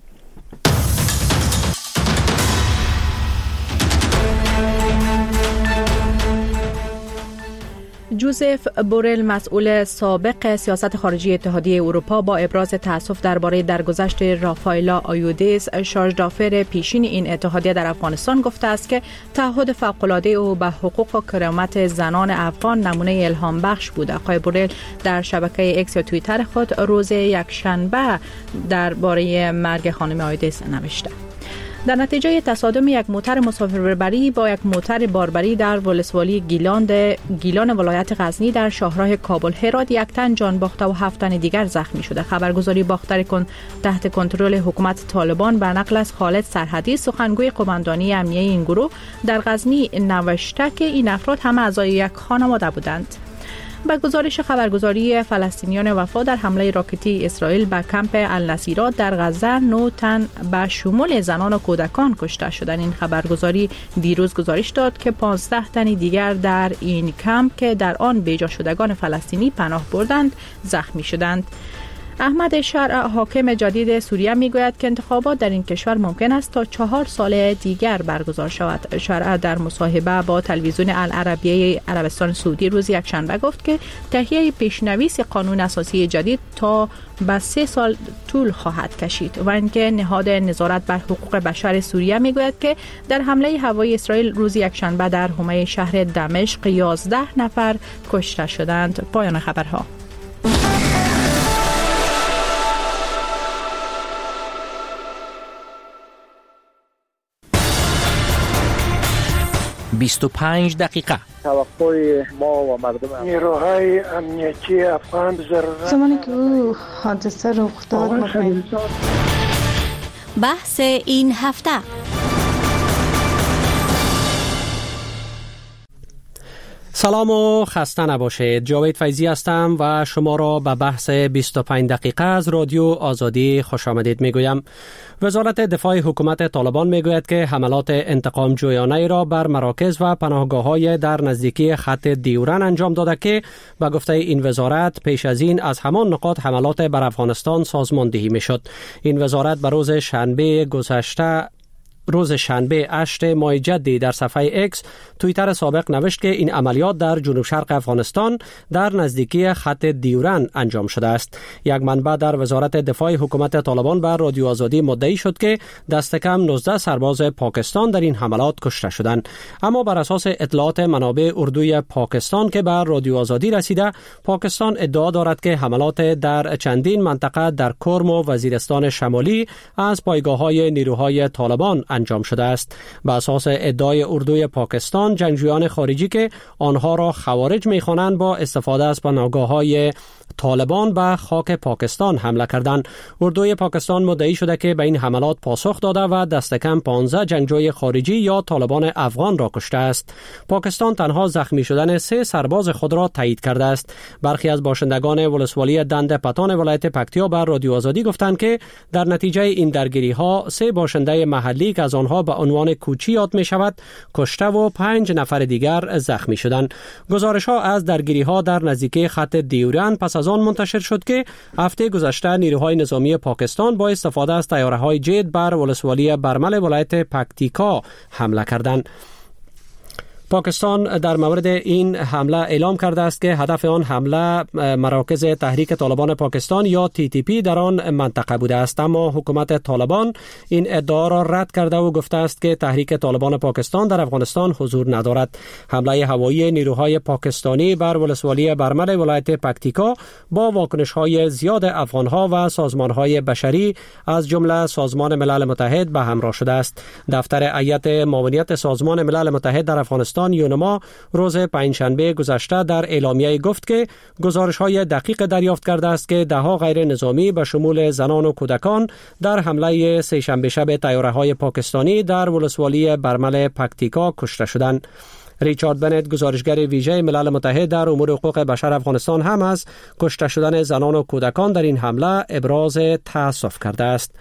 جوزف بورل، مسئول سابق سیاست خارجی اتحادیه اروپا، با ابراز تأسف درباره درگذشت رافائلا آیودیس، شارژ دافر پیشین این اتحادیه در افغانستان، گفته است که تعهد فوق‌العاده او به حقوق و کرامت زنان افغان نمونه الهام بخش بود. آقای بورل در شبکه ایکس یا توییتر خود روز یکشنبه درباره مرگ خانم آیودیس نوشته. در نتیجه تصادم یک موتر مسافربری با یک موتر باربری در ولسوالی گیلان ولایت غزنی در شاهراه کابل هرات، یک تن جان باخته و 7 تن دیگر زخمی شده. خبرگزاری باختر تحت کنترل حکومت طالبان بر نقل از خالد سرحدی، سخنگوی قماندانی امنیه این گروه، در غزنی نوشته که این افراد همه اعضای یک خانواده بودند. به گزارش خبرگزاری فلسطینیان وفا، در حمله راکتی اسرائیل به کمپ النصیرات در غزه 9 تن به شمول زنان و کودکان کشته شدند. این خبرگزاری دیروز گزارش داد که 15 تن دیگر در این کمپ که در آن بیجا شدگان فلسطینی پناه بردند زخمی شدند. احمد شرع، حاکم جدید سوریه، میگوید که انتخابات در این کشور ممکن است تا 4 سال دیگر برگزار شود. شرع در مصاحبه با تلویزیون العربیه عربستان سعودی روز یکشنبه گفت که تهیه پیشنویس قانون اساسی جدید تا به 3 سال طول خواهد کشید و اینکه نهاد نظارت بر حقوق بشر سوریه میگوید که در حمله هوایی اسرائیل روز یکشنبه در حومه شهر دمشق 11 نفر کشته شدند. پایان خبرها. 25 دقیقه. توقع ما و مردم نیروهای امنیتی افغان زمانی که او حادثه رخ داد، بحث این هفته. سلام و خسته نباشید. جاوید فیضی هستم و شما را به بحث 25 دقیقه از رادیو آزادی خوش آمدید میگویم. وزارت دفاع حکومت طالبان میگوید که حملات انتقام جویانه را بر مراکز و پناهگاه‌های در نزدیکی خط دیورن انجام داده که به گفته این وزارت پیش از این از همان نقاط حملات بر افغانستان سازماندهی میشد. این وزارت به روز شنبه 8 ماه جدی در صفحه ایکس توییتر سابق نوشت که این عملیات در جنوب شرق افغانستان در نزدیکی خط دیورن انجام شده است. یک منبع در وزارت دفاع حکومت طالبان بر رادیو آزادی مدعی شد که دست کم 19 سرباز پاکستان در این حملات کشته شدند، اما بر اساس اطلاعات منابع اردوی پاکستان که بر رادیو آزادی رسیده، پاکستان ادعا دارد که حملات در چندین منطقه در کرم و وزیرستان شمالی از پایگاه‌های نیروهای طالبان انجام شده است. به اساس ادعای اردوی پاکستان، جنگجویان خارجی که آنها را خوارج می‌خوانند با استفاده از پناهگاه‌های طالبان به خاک پاکستان حمله کردند. اردوی پاکستان مدعی شده که به این حملات پاسخ داده و دست کم 15 جنگجوی خارجی یا طالبان افغان را کشته است. پاکستان تنها زخمی شدن 3 سرباز خود را تایید کرده است. برخی از باشندگان ولسوالی دند پتان ولایت پکتیا بر رادیو آزادی گفتند که در نتیجه این درگیری‌ها 3 باشنده محلی که از آنها به عنوان کوچی یاد می‌شود کشته و 5 نفر دیگر زخمی شدند. گزارش‌ها از درگیری‌ها در نزدیکی خط دیورن پس از آن منتشر شد که هفته گذشته نیروهای نظامی پاکستان با استفاده از طیاره‌های جت بر ولسوالی برمل ولایت پکتیکا حمله کردند. پاکستان در مورد این حمله اعلام کرده است که هدف آن حمله مراکز تحریک طالبان پاکستان یا TTP در آن منطقه بوده است، اما حکومت طالبان این ادعا را رد کرده و گفته است که تحریک طالبان پاکستان در افغانستان حضور ندارد. حمله هوایی نیروهای پاکستانی بر ولسوالی برمل ولایت پکتیکا با واکنش‌های زیاد افغان‌ها و سازمان‌های بشری از جمله سازمان ملل متحد به همراه شده است. دفتر هیئت معاونیت سازمان ملل متحد در افغانستان یونما روز پنجشنبه گذشته در اعلامیه گفت که گزارش‌های دقیق دریافت کرده است که ده‌ها غیر نظامی به شمول زنان و کودکان در حمله سه‌شنبه شب طیاره‌های پاکستانی در ولسوالی برمل پکتیکا کشته شدند. ریچارد بنت گزارشگر ویژه ملل متحد در امور حقوق بشر افغانستان هم از کشته شدن زنان و کودکان در این حمله ابراز تأسف کرده است.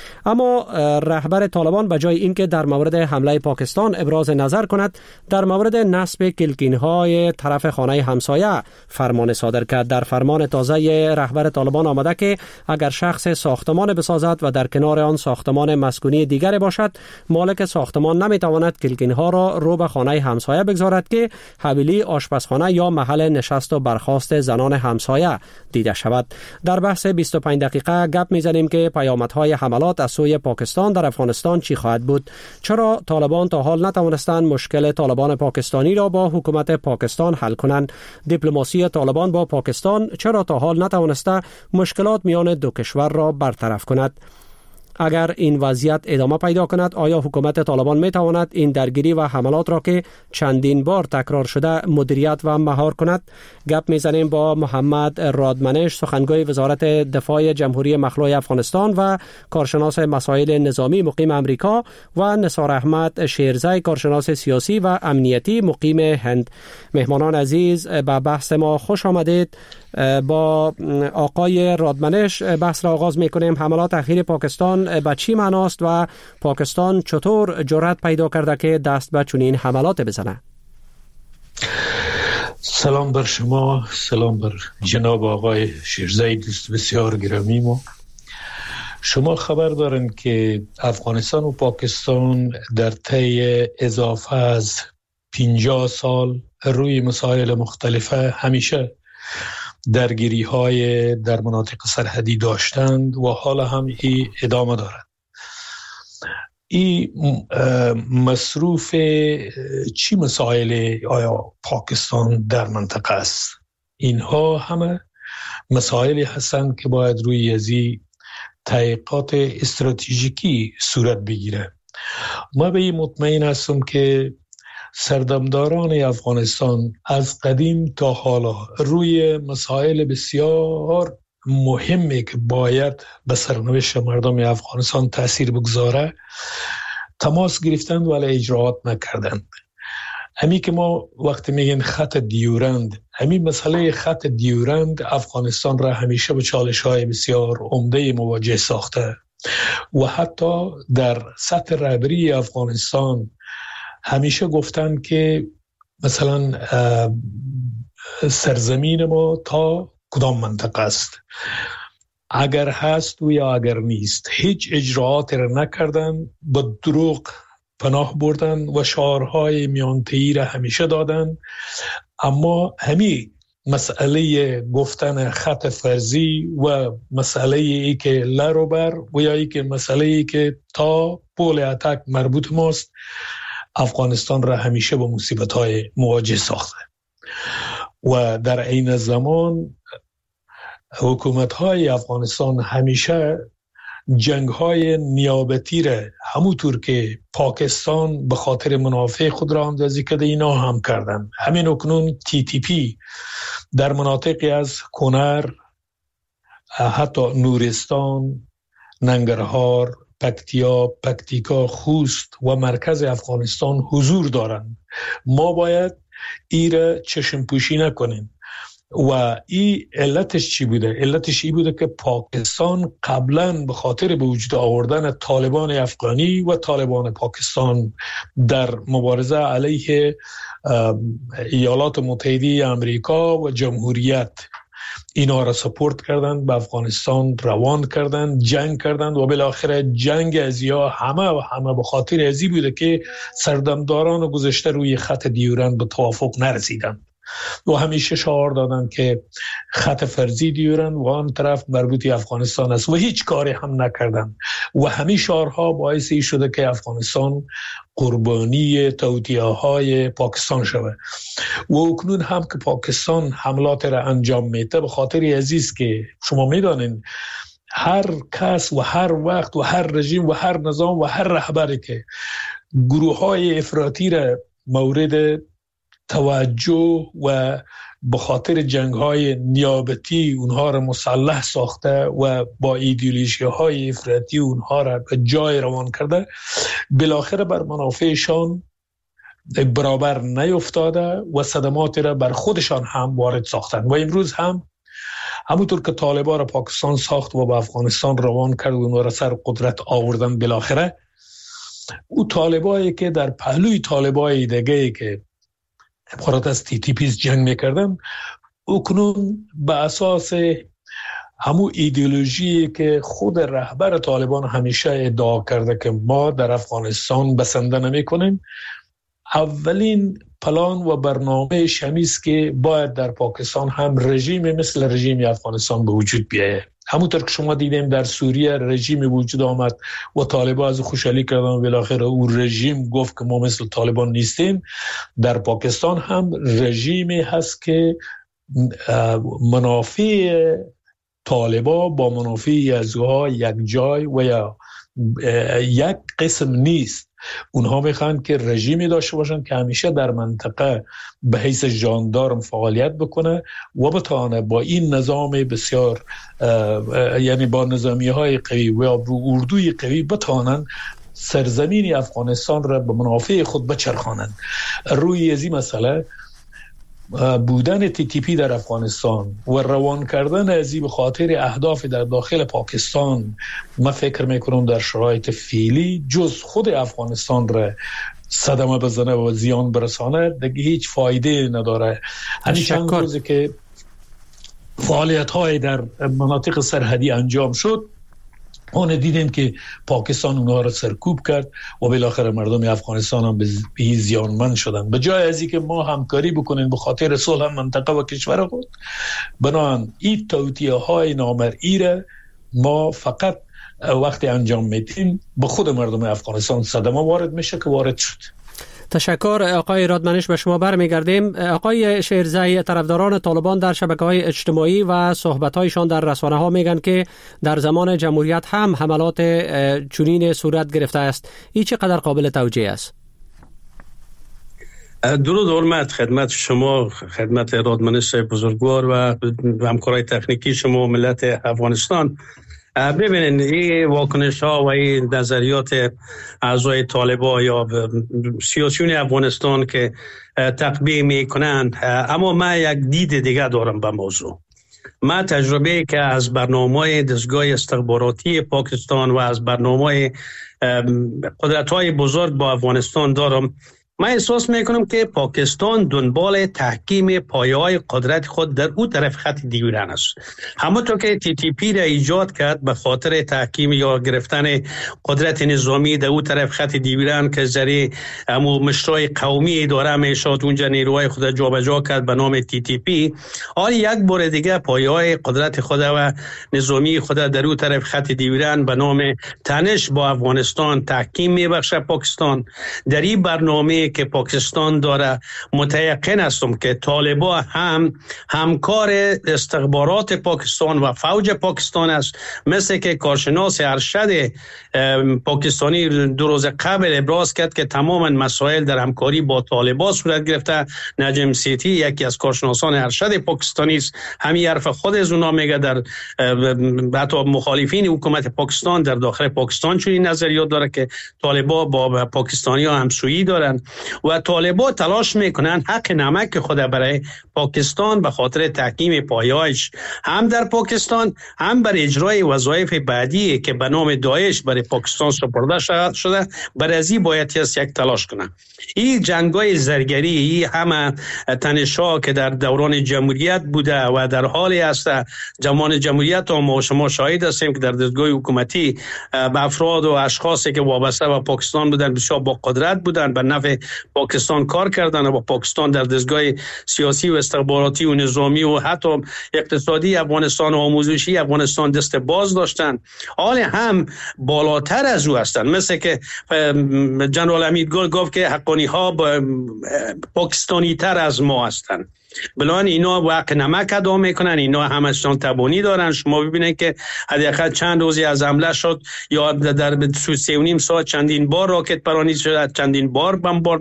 اما رهبر طالبان به جای اینکه در مورد حمله پاکستان ابراز نظر کند، در مورد نصب کلکین‌های طرف خانه همسایه فرمان صادر کرد. در فرمان تازه رهبر طالبان آمده که اگر شخص ساختمان بسازد و در کنار آن ساختمان مسکونی دیگر باشد، مالک ساختمان نمیتواند کلکین‌ها را رو به خانه همسایه بگذارد که حویلی، آشپزخانه یا محل نشست و برخاست زنان همسایه دیده شود. در بحث 25 دقیقه گپ میزنیم که پیامدهای حملات از سوی پاکستان در افغانستان چی خواهد بود؟ چرا طالبان تا حال نتوانستند مشکل طالبان پاکستانی را با حکومت پاکستان حل کنند؟ دیپلماسی طالبان با پاکستان چرا تا حال نتوانسته مشکلات میان دو کشور را برطرف کند؟ اگر این وضعیت ادامه پیدا کند، آیا حکومت طالبان می تواند این درگیری و حملات را که چندین بار تکرار شده مدیریت و مهار کند؟ گپ میزنیم با محمد رادمنش، سخنگوی وزارت دفاع جمهوری مخلوع افغانستان و کارشناس مسائل نظامی مقیم امریکا، و نثار احمد شیرزی، کارشناس سیاسی و امنیتی مقیم هند. مهمانان عزیز، به بحث ما خوش آمدید. با آقای رادمنش بحث را آغاز میکنیم. حملات اخیر پاکستان به چی معناست و پاکستان چطور جرأت پیدا کرده که دست به چنین حملات بزنه؟ سلام بر شما، سلام بر جناب آقای شیرزی، دوست بسیار گرامی ما. شما خبر دارین که افغانستان و پاکستان در طی اضافه از 50 سال روی مسائل مختلفه همیشه درگیری های در مناطق سرحدی داشتند و حالا هم ای ادامه دارد. این مصروف چی مسائل آیا پاکستان در منطقه است؟ اینها همه مسائلی هستند که باید روی ازی تحقیقات استراتژیکی صورت بگیره. ما به این مطمئن هستم که سردمداران افغانستان از قدیم تا حالا روی مسائل بسیار مهمی که باید به سرنوشت مردم افغانستان تأثیر بگذاره تماس گرفتند ولی اجراات نکردند. همین که ما وقتی میگن خط دیورند، همین مسئله خط دیورند افغانستان را همیشه به چالش‌های بسیار عمده مواجه ساخته و حتی در سطح رهبری افغانستان همیشه گفتن که مثلا سرزمین ما تا کدام منطقه است، اگر هست و یا اگر نیست. هیچ اجراعات را نکردن، با دروغ پناه بردن و شعارهای میانتهی را همیشه دادن. اما همین مسئله گفتن خط فرضی و مسئله ای که لروبر و یا ای که مسئله ای که تا پول اتک مربوط ماست، افغانستان را همیشه با مصیبت‌های مواجه ساخته و در این زمان حکومت‌های افغانستان همیشه جنگ‌های نیابتی را همونطور که پاکستان به خاطر منافع خود را اندازی کرده اینا هم کردن. همین اکنون TTP در مناطقی از کنر، حتی نورستان، ننگرهار، پکتیکا، خوست و مرکز افغانستان حضور دارند. ما باید ایره چشم پوشی نکنیم. و این علتش چی بوده؟ علتش این بوده که پاکستان قبلا به خاطر به وجود آوردن طالبان افغانی و طالبان پاکستان در مبارزه علیه ایالات متحده امریکا و جمهوریت، اینا را سپورت کردند، به افغانستان روان کردند، جنگ کردند و بالاخره جنگ ازیا همه به خاطر ازی بوده که سردمداران گذشته روی خط دیورند به توافق نرسیدند و همیشه شعار دادند که خط فرضی دیورند و آن طرف مربوطی افغانستان است و هیچ کاری هم نکردند و همین شعارها باعث این شده که افغانستان قربانی توطئه‌های پاکستان شود و اکنون هم که پاکستان حملات را انجام میده به خاطر عزیز که شما میدانین هر کس و هر وقت و هر رژیم و هر نظام و هر رهبری که گروه‌های افراطی را مورد توجه و به خاطر جنگ‌های نیابتی اونها را مسلح ساخته و با ایدئولوژی‌های افراطی اونها را به جای روان کرده، بالاخره بر منافعشان برابر نیفتاده و صدمات را بر خودشان هم وارد ساختند و امروز هم همونطور که طالبان را پاکستان ساخت و به افغانستان روان کرد و اونها را سر قدرت آوردن، بالاخره او طالبایی که در پهلوی طالبای دیگه که عبارت از TTP جنگ میکردن، اکنون به اساس همون ایدئولوژی که خود رهبر طالبان همیشه ادعا کرده که ما در افغانستان بسنده نمی کنیم، اولین پلان و برنامه شمیست که باید در پاکستان هم رژیم مثل رژیم افغانستان به وجود بیاید. همونطور که شما دیدیم در سوریه رژیم وجود آمد و طالبان از خوشحالی کردن و بالاخره او رژیم گفت که ما مثل طالبان نیستیم. در پاکستان هم رژیمی هست که منافع طالبان با منافع یزدها یک جای و یا یک قسم نیست. اونها میخوان که رژیمی داشته باشن که همیشه در منطقه به حیث ژاندارم فعالیت بکنه و بتانه با این نظام بسیار یعنی با نظامی های قوی و اردوی قوی بتانن سرزمین افغانستان را به منافع خود بچرخانند. روی از این مسئله بودن TTP در افغانستان و روان کردن ازی به خاطر اهداف در داخل پاکستان، من فکر میکنم در شرایط فعلی جز خود افغانستان را صدمه بزنه و زیان برسانه دیگه هیچ فایده نداره. همین چند روزی که فعالیت های در مناطق سرحدی انجام شد، اون دیدیم که پاکستان اونها را سرکوب کرد و بالاخره مردم افغانستان هم به زیانمند شدن. به جای از اینکه ما همکاری بکنیم به خاطر صلح منطقه و کشور خود، بنابراین این توطئه‌های نامرئی را ما فقط وقتی انجام میدیم به خود مردم افغانستان صدمه وارد میشه که وارد شد. تشکر آقای رادمنش. به شما برمیگردیم. آقای شیرزی، طرفداران طالبان در شبکه‌های اجتماعی و صحبت‌هایشان در رسانه‌ها میگن که در زمان جمهوریت هم حملات چنین صورت گرفته است. این چقدر قابل توجیه است؟ درود و حرمت خدمت شما، خدمت رادمنش بزرگوار و همکارای تکنیکی شما و ملت افغانستان. ببینید این واکنش ها و این نظریات اعضای طالبان یا سیاسیون افغانستان که تقبیح میکنند، اما من یک دید دیگه دارم به موضوع. من تجربه که از برنامه دستگاه استخباراتی پاکستان و از برنامه قدرت های بزرگ با افغانستان دارم، من احساس میکنم که پاکستان دنبال تحکیم پایه‌های قدرت خود در اون طرف خط دیورن است. همونطور که TTP را ایجاد کرد به خاطر تحکیم یا گرفتن قدرت نظامی در اون طرف خط دیورن که ذریعه مشروع قومی اداره میشد، اونجا نیروهای خود جابجا کرد به نام TTP. حالا یک بار دیگه پایه‌های قدرت خود و نظامی خود در اون طرف خط دیورن به نام تنش با افغانستان تحکیم میبخشه پاکستان. در این برنامه که پاکستان داره متیقن هستم که طالبان هم همکار استخبارات پاکستان و فوج پاکستان است، مثل که کارشناس ارشد پاکستانی 2 روز قبل ابراز کرد که تماما مسائل در همکاری با طالبان صورت گرفته. نجم سیتی یکی از کارشناسان ارشد پاکستانی است، همین حرف خود از اونا میگه. در حتی مخالفین حکومت پاکستان در داخل پاکستان چنین نظریات داره که طالبان با پاکستانی ها همسویی دارن. و طالبا تلاش میکنن حق نمک خود برای پاکستان به خاطر تحکیم پایه‌اش هم در پاکستان هم بر اجرای وظایف بعدی که به نام داعش برای پاکستان سپرده شده، برای ازی باید یک تلاش کنن. این جنگای زرگری، این همه تنش‌ها که در دوران جمهوریت بوده و در حالی است، زمان جمهوریت ما شما شاهد هستیم که در دستگاه حکومتی به افراد و اشخاصی که وابسته به پاکستان بودن بسیار با قدرت بودن، به نفع پاکستان کار کردن و با پاکستان در دستگاه سیاسی و استخباراتی و نظامی و حتی اقتصادی افغانستان و آموزشی افغانستان دست باز داشتن. حال هم بالاتر از او هستند، مثل که جنرال حمیدگل گفت که حقانی ها پاکستانی تر از ما هستند. بلان اینا وقت نمک ادا میکنن، اینا همشون تبانی دارن. شما ببینید که حداقل چند روزی از حمله شد یا در 3.5 ساعت چندین بار راکت پرانی شد، چندین بار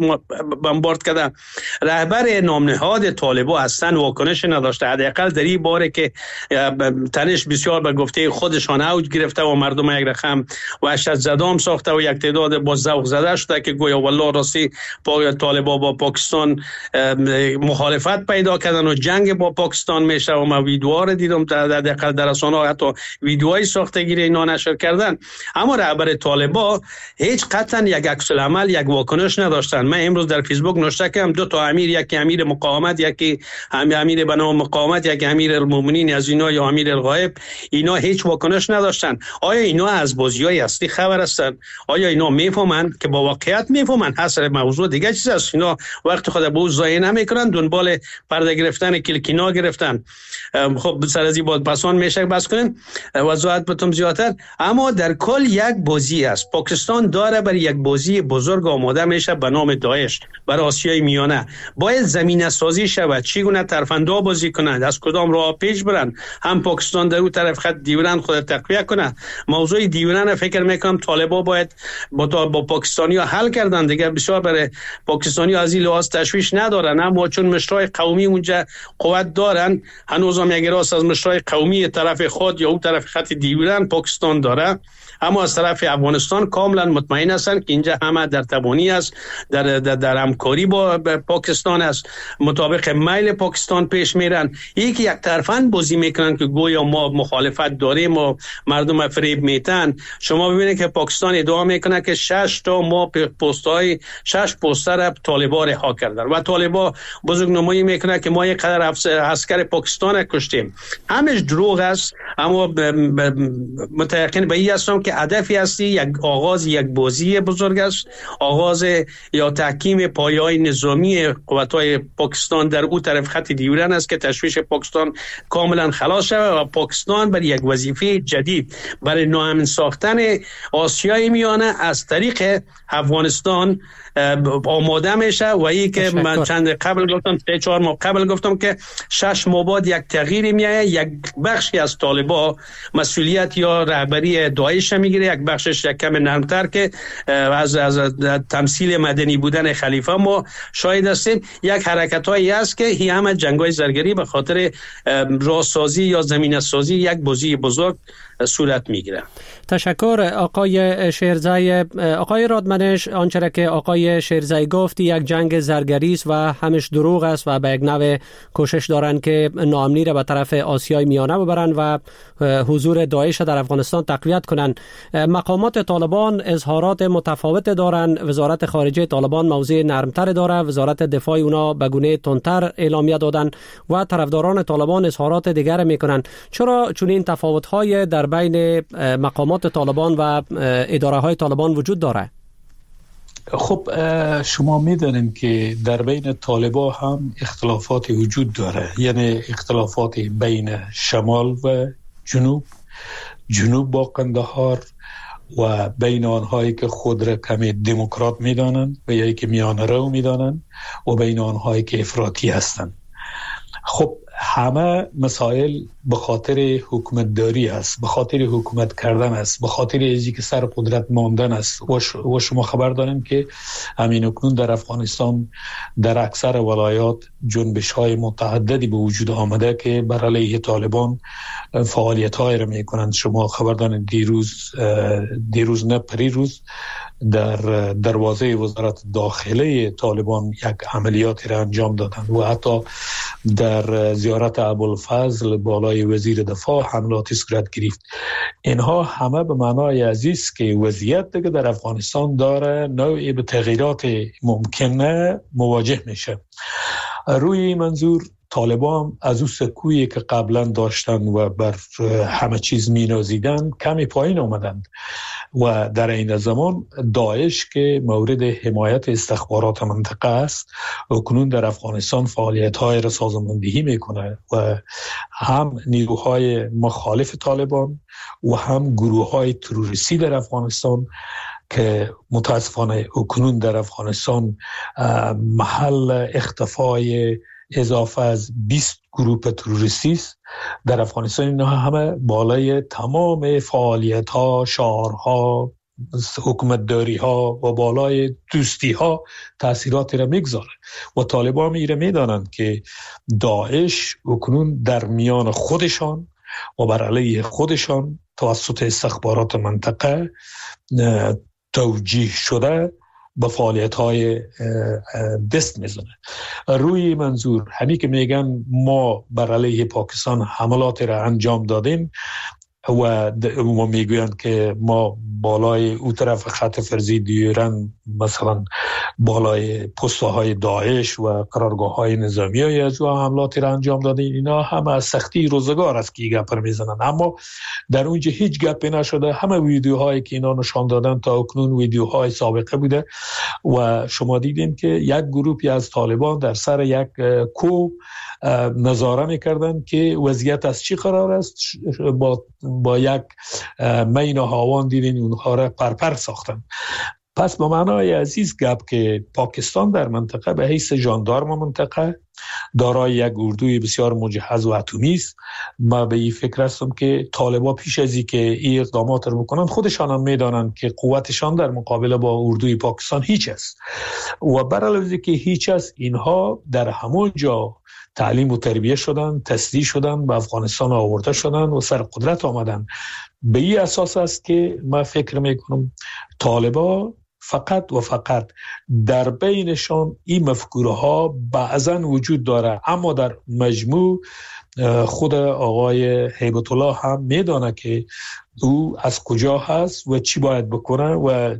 بمبارد کردن. رهبر نامنهاد طالبان اصلا واکنش نداشته، حداقل در این باره که تنش بسیار به گفته خودشان اوج گرفته و مردم یک رقم وحشت زدام ساخته و یک تعداد با ذوق زده شده که گویا والله راستی طالبان با پاکستان مخالفت پیدا کردن و جنگ با پاکستان میشه. و ما ویدیوها رو دیدم در رسانه‌ها، حتی ویدیوهای ساختگی اینا نشر کردن. اما رهبر طالبان هیچ قطعا یک عکس العمل، یک واکنش نداشتن. من امروز در فیسبوک نوشته کردم 2 تا امیر، یکی امیر مقاومت، یکی امیر به نام مقاومت، یکی امیر المؤمنین از اینا یا امیر الغایب، اینا هیچ واکنش نداشتن. آیا اینا از بازی‌های اصلی خبر هستن؟ آیا اینا میفهمن که با واقعیت میفهمن؟ اصل موضوع دیگه چیز است. اینا وقت خود به ضایع نمیکنن، دنبال پرده گرفتن کلکینا گرفتن. خب سر از این باز پسان میشه بس کنیم وضاحت بتم زیادتر. اما در کل یک بازی است. پاکستان داره برای یک بازی بزرگ آماده میشه به نام داعش بر آسیای میانه. باید زمینه سازی شود، چگونه ترفندا بازی کنند، از کدام راه پیش برن. هم پاکستان در اون طرف خط دیورن خود تقویه کنه. موضوع دیورن فکر میکنم طالبان باید با پاکستانی ها حل کردن دیگه. بسیار برای پاکستانی از این لحاظ تشویش ندارن، اما چون مشرای قومی اونجا قوت دارن، هنوز هم یک راست از مشرای قومی طرف خود یا اون طرف خط دیورن پاکستان داره. اما از طرف افغانستان کاملا مطمئن هستند که اینجا همه در تبانی است، در همکاری با پاکستان است، مطابق میل پاکستان پیش میرن. یک طرفاً بازی میکنن که گویا ما مخالفت داریم و مردم فریب میتن. شما ببینید که پاکستان ادعا میکنه که 6 پوستر طالبان رها کردن و طالبان بزرگنمایی میکنه که ما یک قدر عسکر پاکستان کشتیم. همش دروغ است. اما متأکد به این هستم که هدفی هستی یک آغاز یک بازی بزرگ است، آغاز یا تحکیم پایه‌های نظامی قوت‌های پاکستان در اون طرف خط دیورن است که تشویش پاکستان کاملا خلاص شود و پاکستان بر یک وظیفه جدید برای ناامن ساختن آسیای میانه از طریق افغانستان آماده میشه. و این که من چند قبل گفتم 3-4 ماه قبل گفتم که 6 ماه بعد یک تغییری میاد، یک بخشی از طالبان مسئولیت یا رهبری داعش میگیره، یک بخشش یک کم نرمتر که از تمثیل مدنی بودن خلیفه ما شاهد هستیم. یک حرکتایی است که هی همه جنگای زرگری به خاطر راهسازی یا زمینه سازی یک بازی بزرگ صورت میگیره. تشکر آقای شیرزای. آقای رادمنش، آنچه که آقای شیرزای گفت یک جنگ زرگری است و همش دروغ است و به یک نوع کوشش دارن که ناامنی را به طرف آسیای میانه ببرن و حضور داعش در افغانستان تقویت کنن. مقامات طالبان اظهارات متفاوت دارن. وزارت خارجه طالبان موضع نرمتر داره، وزارت دفاع اونا به گونه تندتر اعلامیه دادن و طرفداران طالبان اظهارات دیگر میکنن. چرا چنین تفاوت‌های در بین مقامات طالبان و اداره های طالبان وجود داره؟ خب شما میدانید که در بین طالبان هم اختلافات وجود داره، یعنی اختلافات بین شمال و جنوب با قندهار و بین آنهایی که خود را کمی دموکرات میدانند و یا که میانه رو میدانند و بین آنهایی که افراطی هستند. خب همه مسائل به خاطر حکومتداری است، به خاطر حکومت کردن است، به خاطر اینکه که سر قدرت ماندن است. و شما خبر دارین که همین اکنون در افغانستان در اکثر ولایات جنبش‌های متعددی به وجود آمده که بر علیه طالبان فعالیت‌های را می‌کنند. شما خبر دارین دیروز نه پریروز در دروازه وزارت داخله طالبان یک عملیاتی را انجام دادند و حتی در زیارت ابوالفضل بالای وزیر دفاع حملاتی صورت گرفت. اینها همه به معنای عزیز که وضعیت دیگه در افغانستان داره نوعی به تغییرات ممکنه مواجه میشه. روی منظور طالبان از اون سکویی که قبلا داشتن و بر همه چیز مینازیدن کمی پایین آمدند و در این زمان داعش که مورد حمایت استخبارات منطقه است و کنون در افغانستان فعالیت‌های را سازماندهی میکنه و هم نیروهای مخالف طالبان و هم گروه‌های تروریستی در افغانستان که متاسفانه اکنون در افغانستان محل اختفای اضافه از 20 گروه تروریستی است. در افغانستان اینها همه بالای تمام فعالیت‌ها، شعارها، حکومتداری‌ها و بالای دوستی‌ها تأثیراتی را میگذاره و طالبان ایره میدانند که داعش اکنون در میان خودشان و بر علیه خودشان توسط استخبارات منطقه توجیه شده به فعالیت‌های دست میزنه. روی منظور همین که میگن ما بر علیه پاکستان حملات را انجام دادیم و میگویند که ما بالای او طرف خط فرضی دیورن مثلا بالای پست‌های داعش و قرارگاه‌های نظامی از او حملاتی را انجام دادیم. اینا همه از سختی روزگار است که گپ میزنن، اما در اونجا هیچ گپی نشده. همه ویدیوهایی که اینا نشان دادن تا اکنون ویدیوهای سابقه بوده و شما دیدین که یک گروهی از طالبان در سر یک کوه نظاره میکردن که وضعیت از چی قرار است. با یک مین هاوان دیدین اونها را پرپر ساختن. پس به معنای عزیز گپ که پاکستان در منطقه به حیث ژاندارم منطقه دارای یک اردوی بسیار مجهز و اتمی است. ما به این فکر هستم که طالبان پیش از این که این اقدامات رو بکنن خودشان هم میدانند که قوتشان در مقابله با اردوی پاکستان هیچ است و بر علاوه که هیچ است اینها در همون جا تعلیم و تربیه شدن، تسلیح شدن، به افغانستان آورده شدن و سر قدرت آمدن. به این اساس است که من فکر میکنم طالبان فقط و فقط در بینشان این مفکوره ها بعضا وجود داره، اما در مجموع خود آقای هیبت الله هم میدانه که او از کجا هست و چی باید بکنه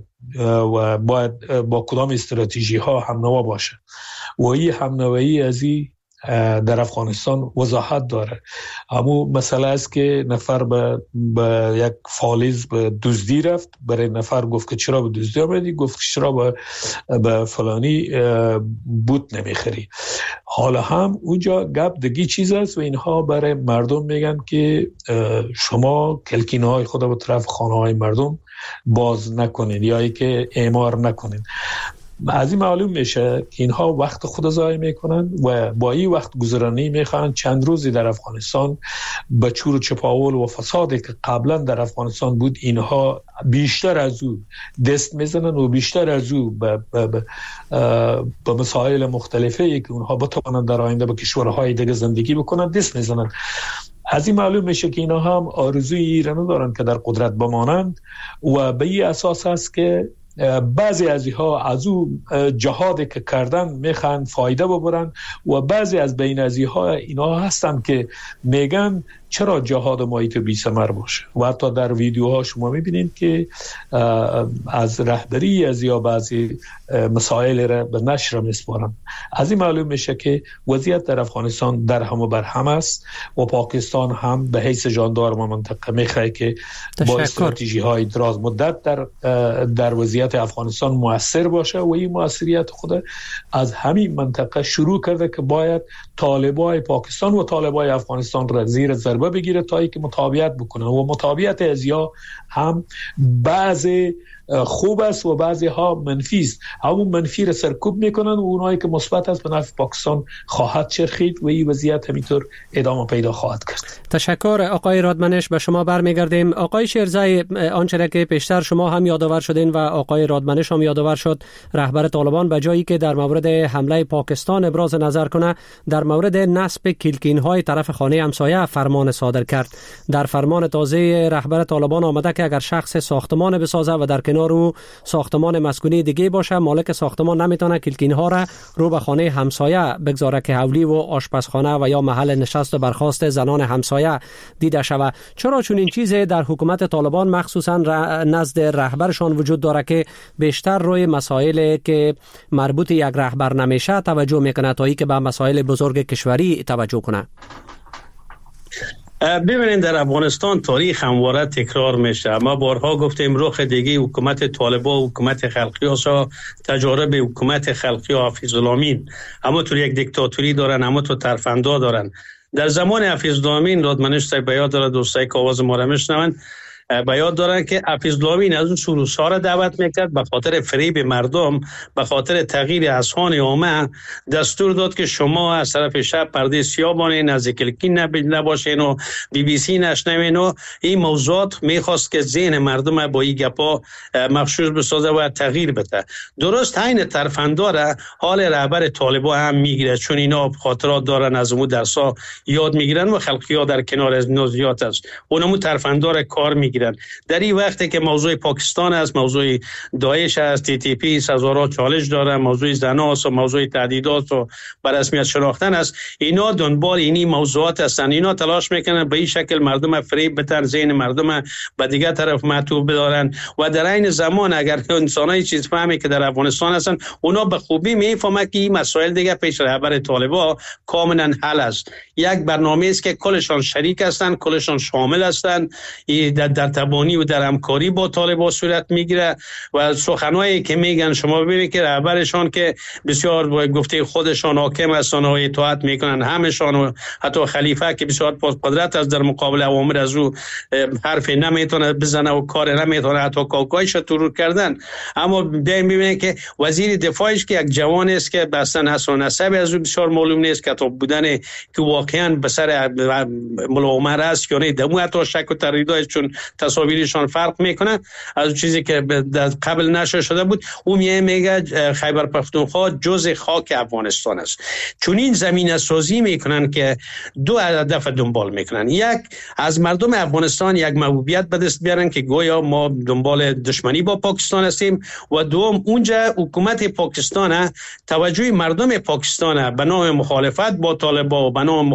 و باید با کدام استراتژی ها همنوا باشه و این همنوایی از این در افغانستان وضاحت داره. اما مسئله است که نفر به یک فالیز به دزدی رفت، برای نفر گفت که چرا به دزدی آمدی، گفت که چرا به فلانی بوت نمیخری. حالا هم اونجا گپ دگی چیز است و اینها برای مردم میگن که شما کلکینه های خدا به طرف خانه های مردم باز نکنین یا ای که اعمار نکنین. از این معلوم میشه که اینها وقت خود ضایع میکنن و با این وقت گذرانی میخوان چند روزی در افغانستان به چور و چپاول و فسادی که قبلا در افغانستان بود اینها بیشتر از او دست میزنن و بیشتر از او به مسائل مختلفه که اونها بتوانند در آینده به کشورهای دیگه زندگی بکنن دست میزنن. از این معلوم میشه که اینا هم آرزوی ایران دارن که در قدرت بمانند و به این اساس است که بعضی از اینها از او جهادی که کردن میخوان فایده ببرن و بعضی از بین از اینها هستن که میگن چرا جهاد مایت بی ثمر باشه و حتی در ویدیوها شما میبینید که از رهبری از یا بعضی مسائل را به نشر میسپارن. از این معلوم میشه که وضعیت در افغانستان در هم و بر هم است و پاکستان هم به حیث ژاندارم منطقه میخواد که با استراتژی های دراز مدت در وضعیت افغانستان مؤثر باشه و این مؤثریت خود از همین منطقه شروع کرده که باید طالبای پاکستان و طالبای افغانستان را زیر ضربه بگیره تا اینکه مطابقت بکنه و مطابقت ازیا هم بعضی خوب است و بعضی ها منفی است. همون منفی را سرکوب میکنن و اونایی که مثبت است به نفع پاکستان خواهد چرخید و این وضعیت همینطور ادامه پیدا خواهد کرد. تشکر آقای رادمنش. به شما برمیگردیم. آقای شیرزای، آنچه که پیشتر شما هم یادآور شدین و آقای رادمنش هم یادآور شد، رهبر طالبان به جایی که در مورد حمله پاکستان ابراز نظر کنه، در مورد نصب کلکین‌های طرف خانه همسایه فرمان صادر کرد. در فرمان تازه رهبر طالبان آمده که اگر شخص ساختمان بسازه و در کنار رو ساختمان مسکونی دیگه باشه، مالک ساختمان نمیتونه کلکین ها را رو به خانه همسایه بگذاره که حولی و آشپزخانه و یا محل نشست و برخاست زنان همسایه دیده شود. چرا چون این چیز در حکومت طالبان مخصوصا نزد رهبرشان وجود داره که بیشتر روی مسائل که مربوط یک رهبر نمیشه توجه میکنه تا اینکه به مسائل بزرگ کشوری توجه کنه؟ ببینید در افغانستان تاریخ همواره تکرار میشه. ما بارها گفتیم رخ دیگه حکومت طالبان و حکومت خلقی ها تجارب حکومت خلقی ها حفیظ الامین اما تو یک دیکتاتوری دارن، اما تو ترفندا دارن. در زمان حفیظ الامین رادمنش صاحب بیاد داره، دوستای که آواز ما را میشنون بیاد دارن که حفیظ الامین از اون سروس‌ها را دعوت میکرد به خاطر فریب مردم، به خاطر تغییر اذهان عامه دستور داد که شما از طرف شب پرده سیاه بانین، نزدیک کلکین نباشین و بی بی سی نشنوین و این موضوعات میخواست که ذهن مردم با این گپا مغشوش بسازه و تغییر بده. درست عین ترفندار حال رهبر طالبان هم میگیره، چون اینا خاطرات دارن از اون درسا یاد میگیرن و خلقی‌ها در کنار از نوزیات است اونمو ترفندار کار میگیرن. در این وقتی که موضوع پاکستان است، موضوع داعش است، تی تی پی هزارها چالش داره، موضوع زناست و موضوع تهدیدات و بر رسمیت شناختن است، اینا دنبال اینی موضوعات هستند. اینا تلاش میکنن به این شکل مردم فریب بتن، ذهن مردم به دیگه طرف معطوف بدارن و در این زمان اگر انسانای چیز فهمی که در افغانستان هستن اونا به خوبی میفهمن که این مسائل دیگه پیش رهبر طالبان کاملا حل است. یک برنامه است که کلشان شریک هستند، کلشان شامل هستند، در تبانی و در همکاری با طالبان صورت میگیره و سخنایی که میگن شما ببینید که رهبرشان که بسیار گفته خودشان حاکم هستن و اطاعت میکنن، همشان و حتی خلیفه که بسیار قدرت است در مقابل اوامر از او حرف نمیتونه بزنه و کار نمیتونه، حتی کاکایش ترور کردن. اما ببینید که وزیر دفاعش که یک جوان است که اصلا اصل و نسب از او بسیار معلوم نیست، کتاب بودن که واقعا به سر ملا عمر است یا نه، دمو حتی شک و تردید چون تصاویرشان فرق میکنه از چیزی که قبل نشر شده بود. اون میگه خیبر پختونخوا جزء خاک افغانستان است. چون این زمینه سازی میکنن که دو هدف دنبال میکنن: یک، از مردم افغانستان یک محبوبیت به دست بیارن که گویا ما دنبال دشمنی با پاکستان هستیم، و دوم اونجا حکومت پاکستان توجه مردم پاکستان به نام مخالفت با طالبان و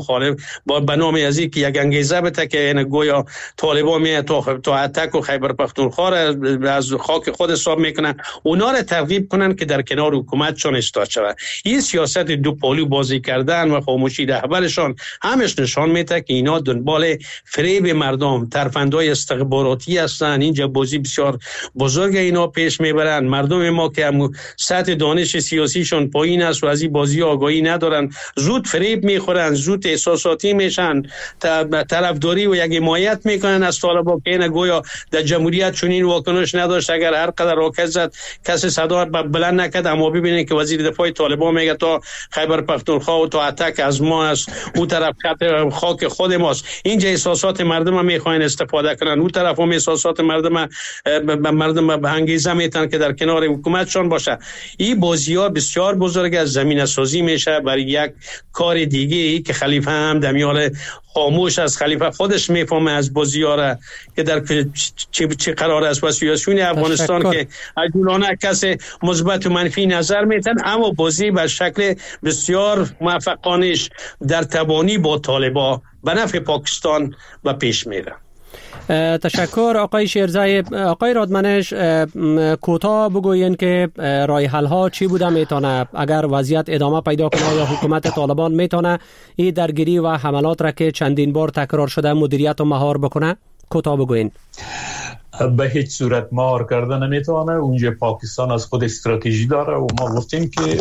به نام از اینکه یک انگیزه بده که این گویا طالبان می تو اتک و خیبر پختونخوا را از خاک خود حساب میکنن، اونا را ترغیب کنن که در کنار حکومتشون استاد شود. این سیاست دو پالو بازی کردن و خاموشی رهبرشان همش نشان میده که اینا دنبال فریب مردم، ترفندای استخباراتی هستن. اینجا بازی بسیار بزرگ اینا پیش میبرن. مردم ما که سطح دانش سیاسیشون پایین است و از این بازی آگاهی ندارن، زود فریب میخورن، زود احساساتی میشن، طرفداری و یک حمایت میکنن از طالبان که این گویا در جمهوریت چنین واکنش نداشت. اگر هر قدر راکت زد کسی صدا بلند نکرد. اما ببینید که وزیر دفاع طالبان میگه تا خیبر پختونخوا و تا اتک از ما است، اون طرف خاک خود ماست. اینجا احساسات مردم میخواین استفاده کنن، اون طرف هم احساسات مردم به انگیزه میتن که در کنار حکومتشون باشه. این بازی‌ها بسیار بزرگ از زمینه سازی میشه برای یک کار دیگه ای که خلیفه هم دمیال خاموش از خلیفه خودش میفهمه از بازی‌ها را که در چه قرار است. و سیاسیون افغانستان که عجولانه کسی مثبت و منفی نظر میتن، اما بازی به شکل بسیار موفقانش در تبانی با طالبان به نفع پاکستان و پیش میره. تشکر آقای شیرزای. آقای رادمنش، کوتاه بگوین که راه حل ها چی بوده میتونه اگر وضعیت ادامه پیدا کنه، یا حکومت طالبان میتونه این درگیری و حملات را که چندین بار تکرار شده مدیریت و مهار بکنه؟ کوتاه بگوین. به هیچ صورت مهار کرده نمیتونه. اونجا پاکستان از خود استراتژی داره و ما گفتیم که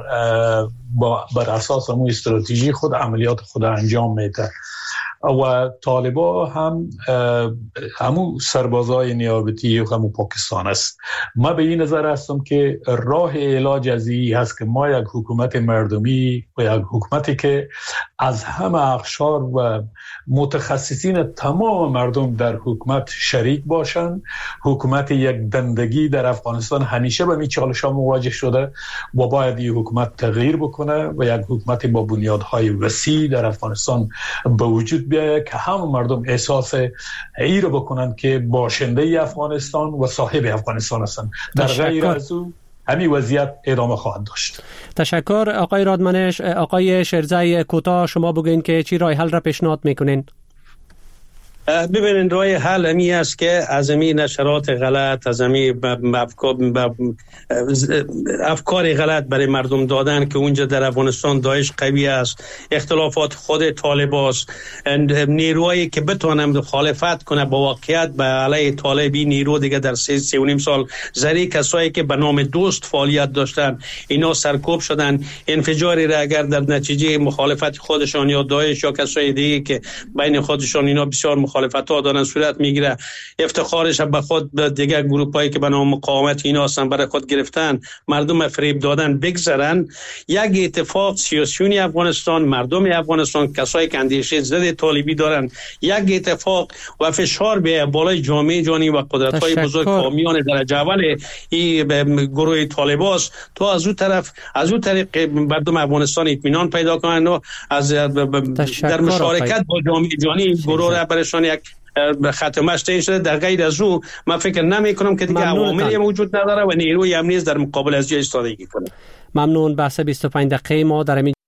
بر اساس اون استراتژی خود عملیات خود انجام میده. و طالبان هم همون سربازای نیابتی و همون پاکستان است. ما به این نظر هستم که راه علاج از این هست که ما یک حکومت مردمی و یک حکومتی که از همه اقشار و متخصصین تمام مردم در حکومت شریک باشند. حکومت یک دندگی در افغانستان همیشه به این چالش‌ها مواجه شده و باید این حکومت تغییر بکنه و یک حکومت با بنیادهای وسیع در افغانستان به وجود بیاید که هم مردم احساس ای رو بکنن که باشنده افغانستان و صاحب افغانستان هستند. در غیر از او همین وضعیت ادامه خواهد داشت. تشکر آقای رادمنش. آقای شیرزی کوتاه شما بگوین که چی راه حل را پیشنهاد میکنین؟ ببینید راه حل همی است که از این نشرات غلط، از این افکار غلط برای مردم دادن که اونجا در افغانستان داعش قوی است، اختلافات خود طالباست، نیروهایی که بتونن مخالفت کنه با واقعیت به علیه طالبی نیرو دیگه در 3.5 سال زری کسایی که به نام دوست فعالیت داشتن اینا سرکوب شدن. انفجاری را اگر در نتیجه مخالفت خودشان یا داعش یا کسای دیگه که بین خودشان اینا بسیار مخالفت ها دارن صورت میگیره، افتخارش به خود دیگه گروپایی که به نام مقاومت اینا هستن برای خود گرفتن، مردم فریب دادن بگذرن. یک اتفاق سیاسیونی افغانستان، مردم افغانستان، کسایی که اندیشه ضد طالبی دارن، یک اتفاق و فشار به بالای جامعه جهانی و قدرت‌های بزرگ حامیان درجه اول این گروه طالباست تا از اون طریق مردم افغانستان اطمینان پیدا کنند و از در مشارکت با جامعه جهانی گروه را برشان یک ختمش تعیین شده. در غیر از او من فکر نمی کنم که دیگه عواملی موجود نداره و نیروی امنیت در مقابل از جای ایستادگی کنه. ممنون. بحث 25 دقیقه ما در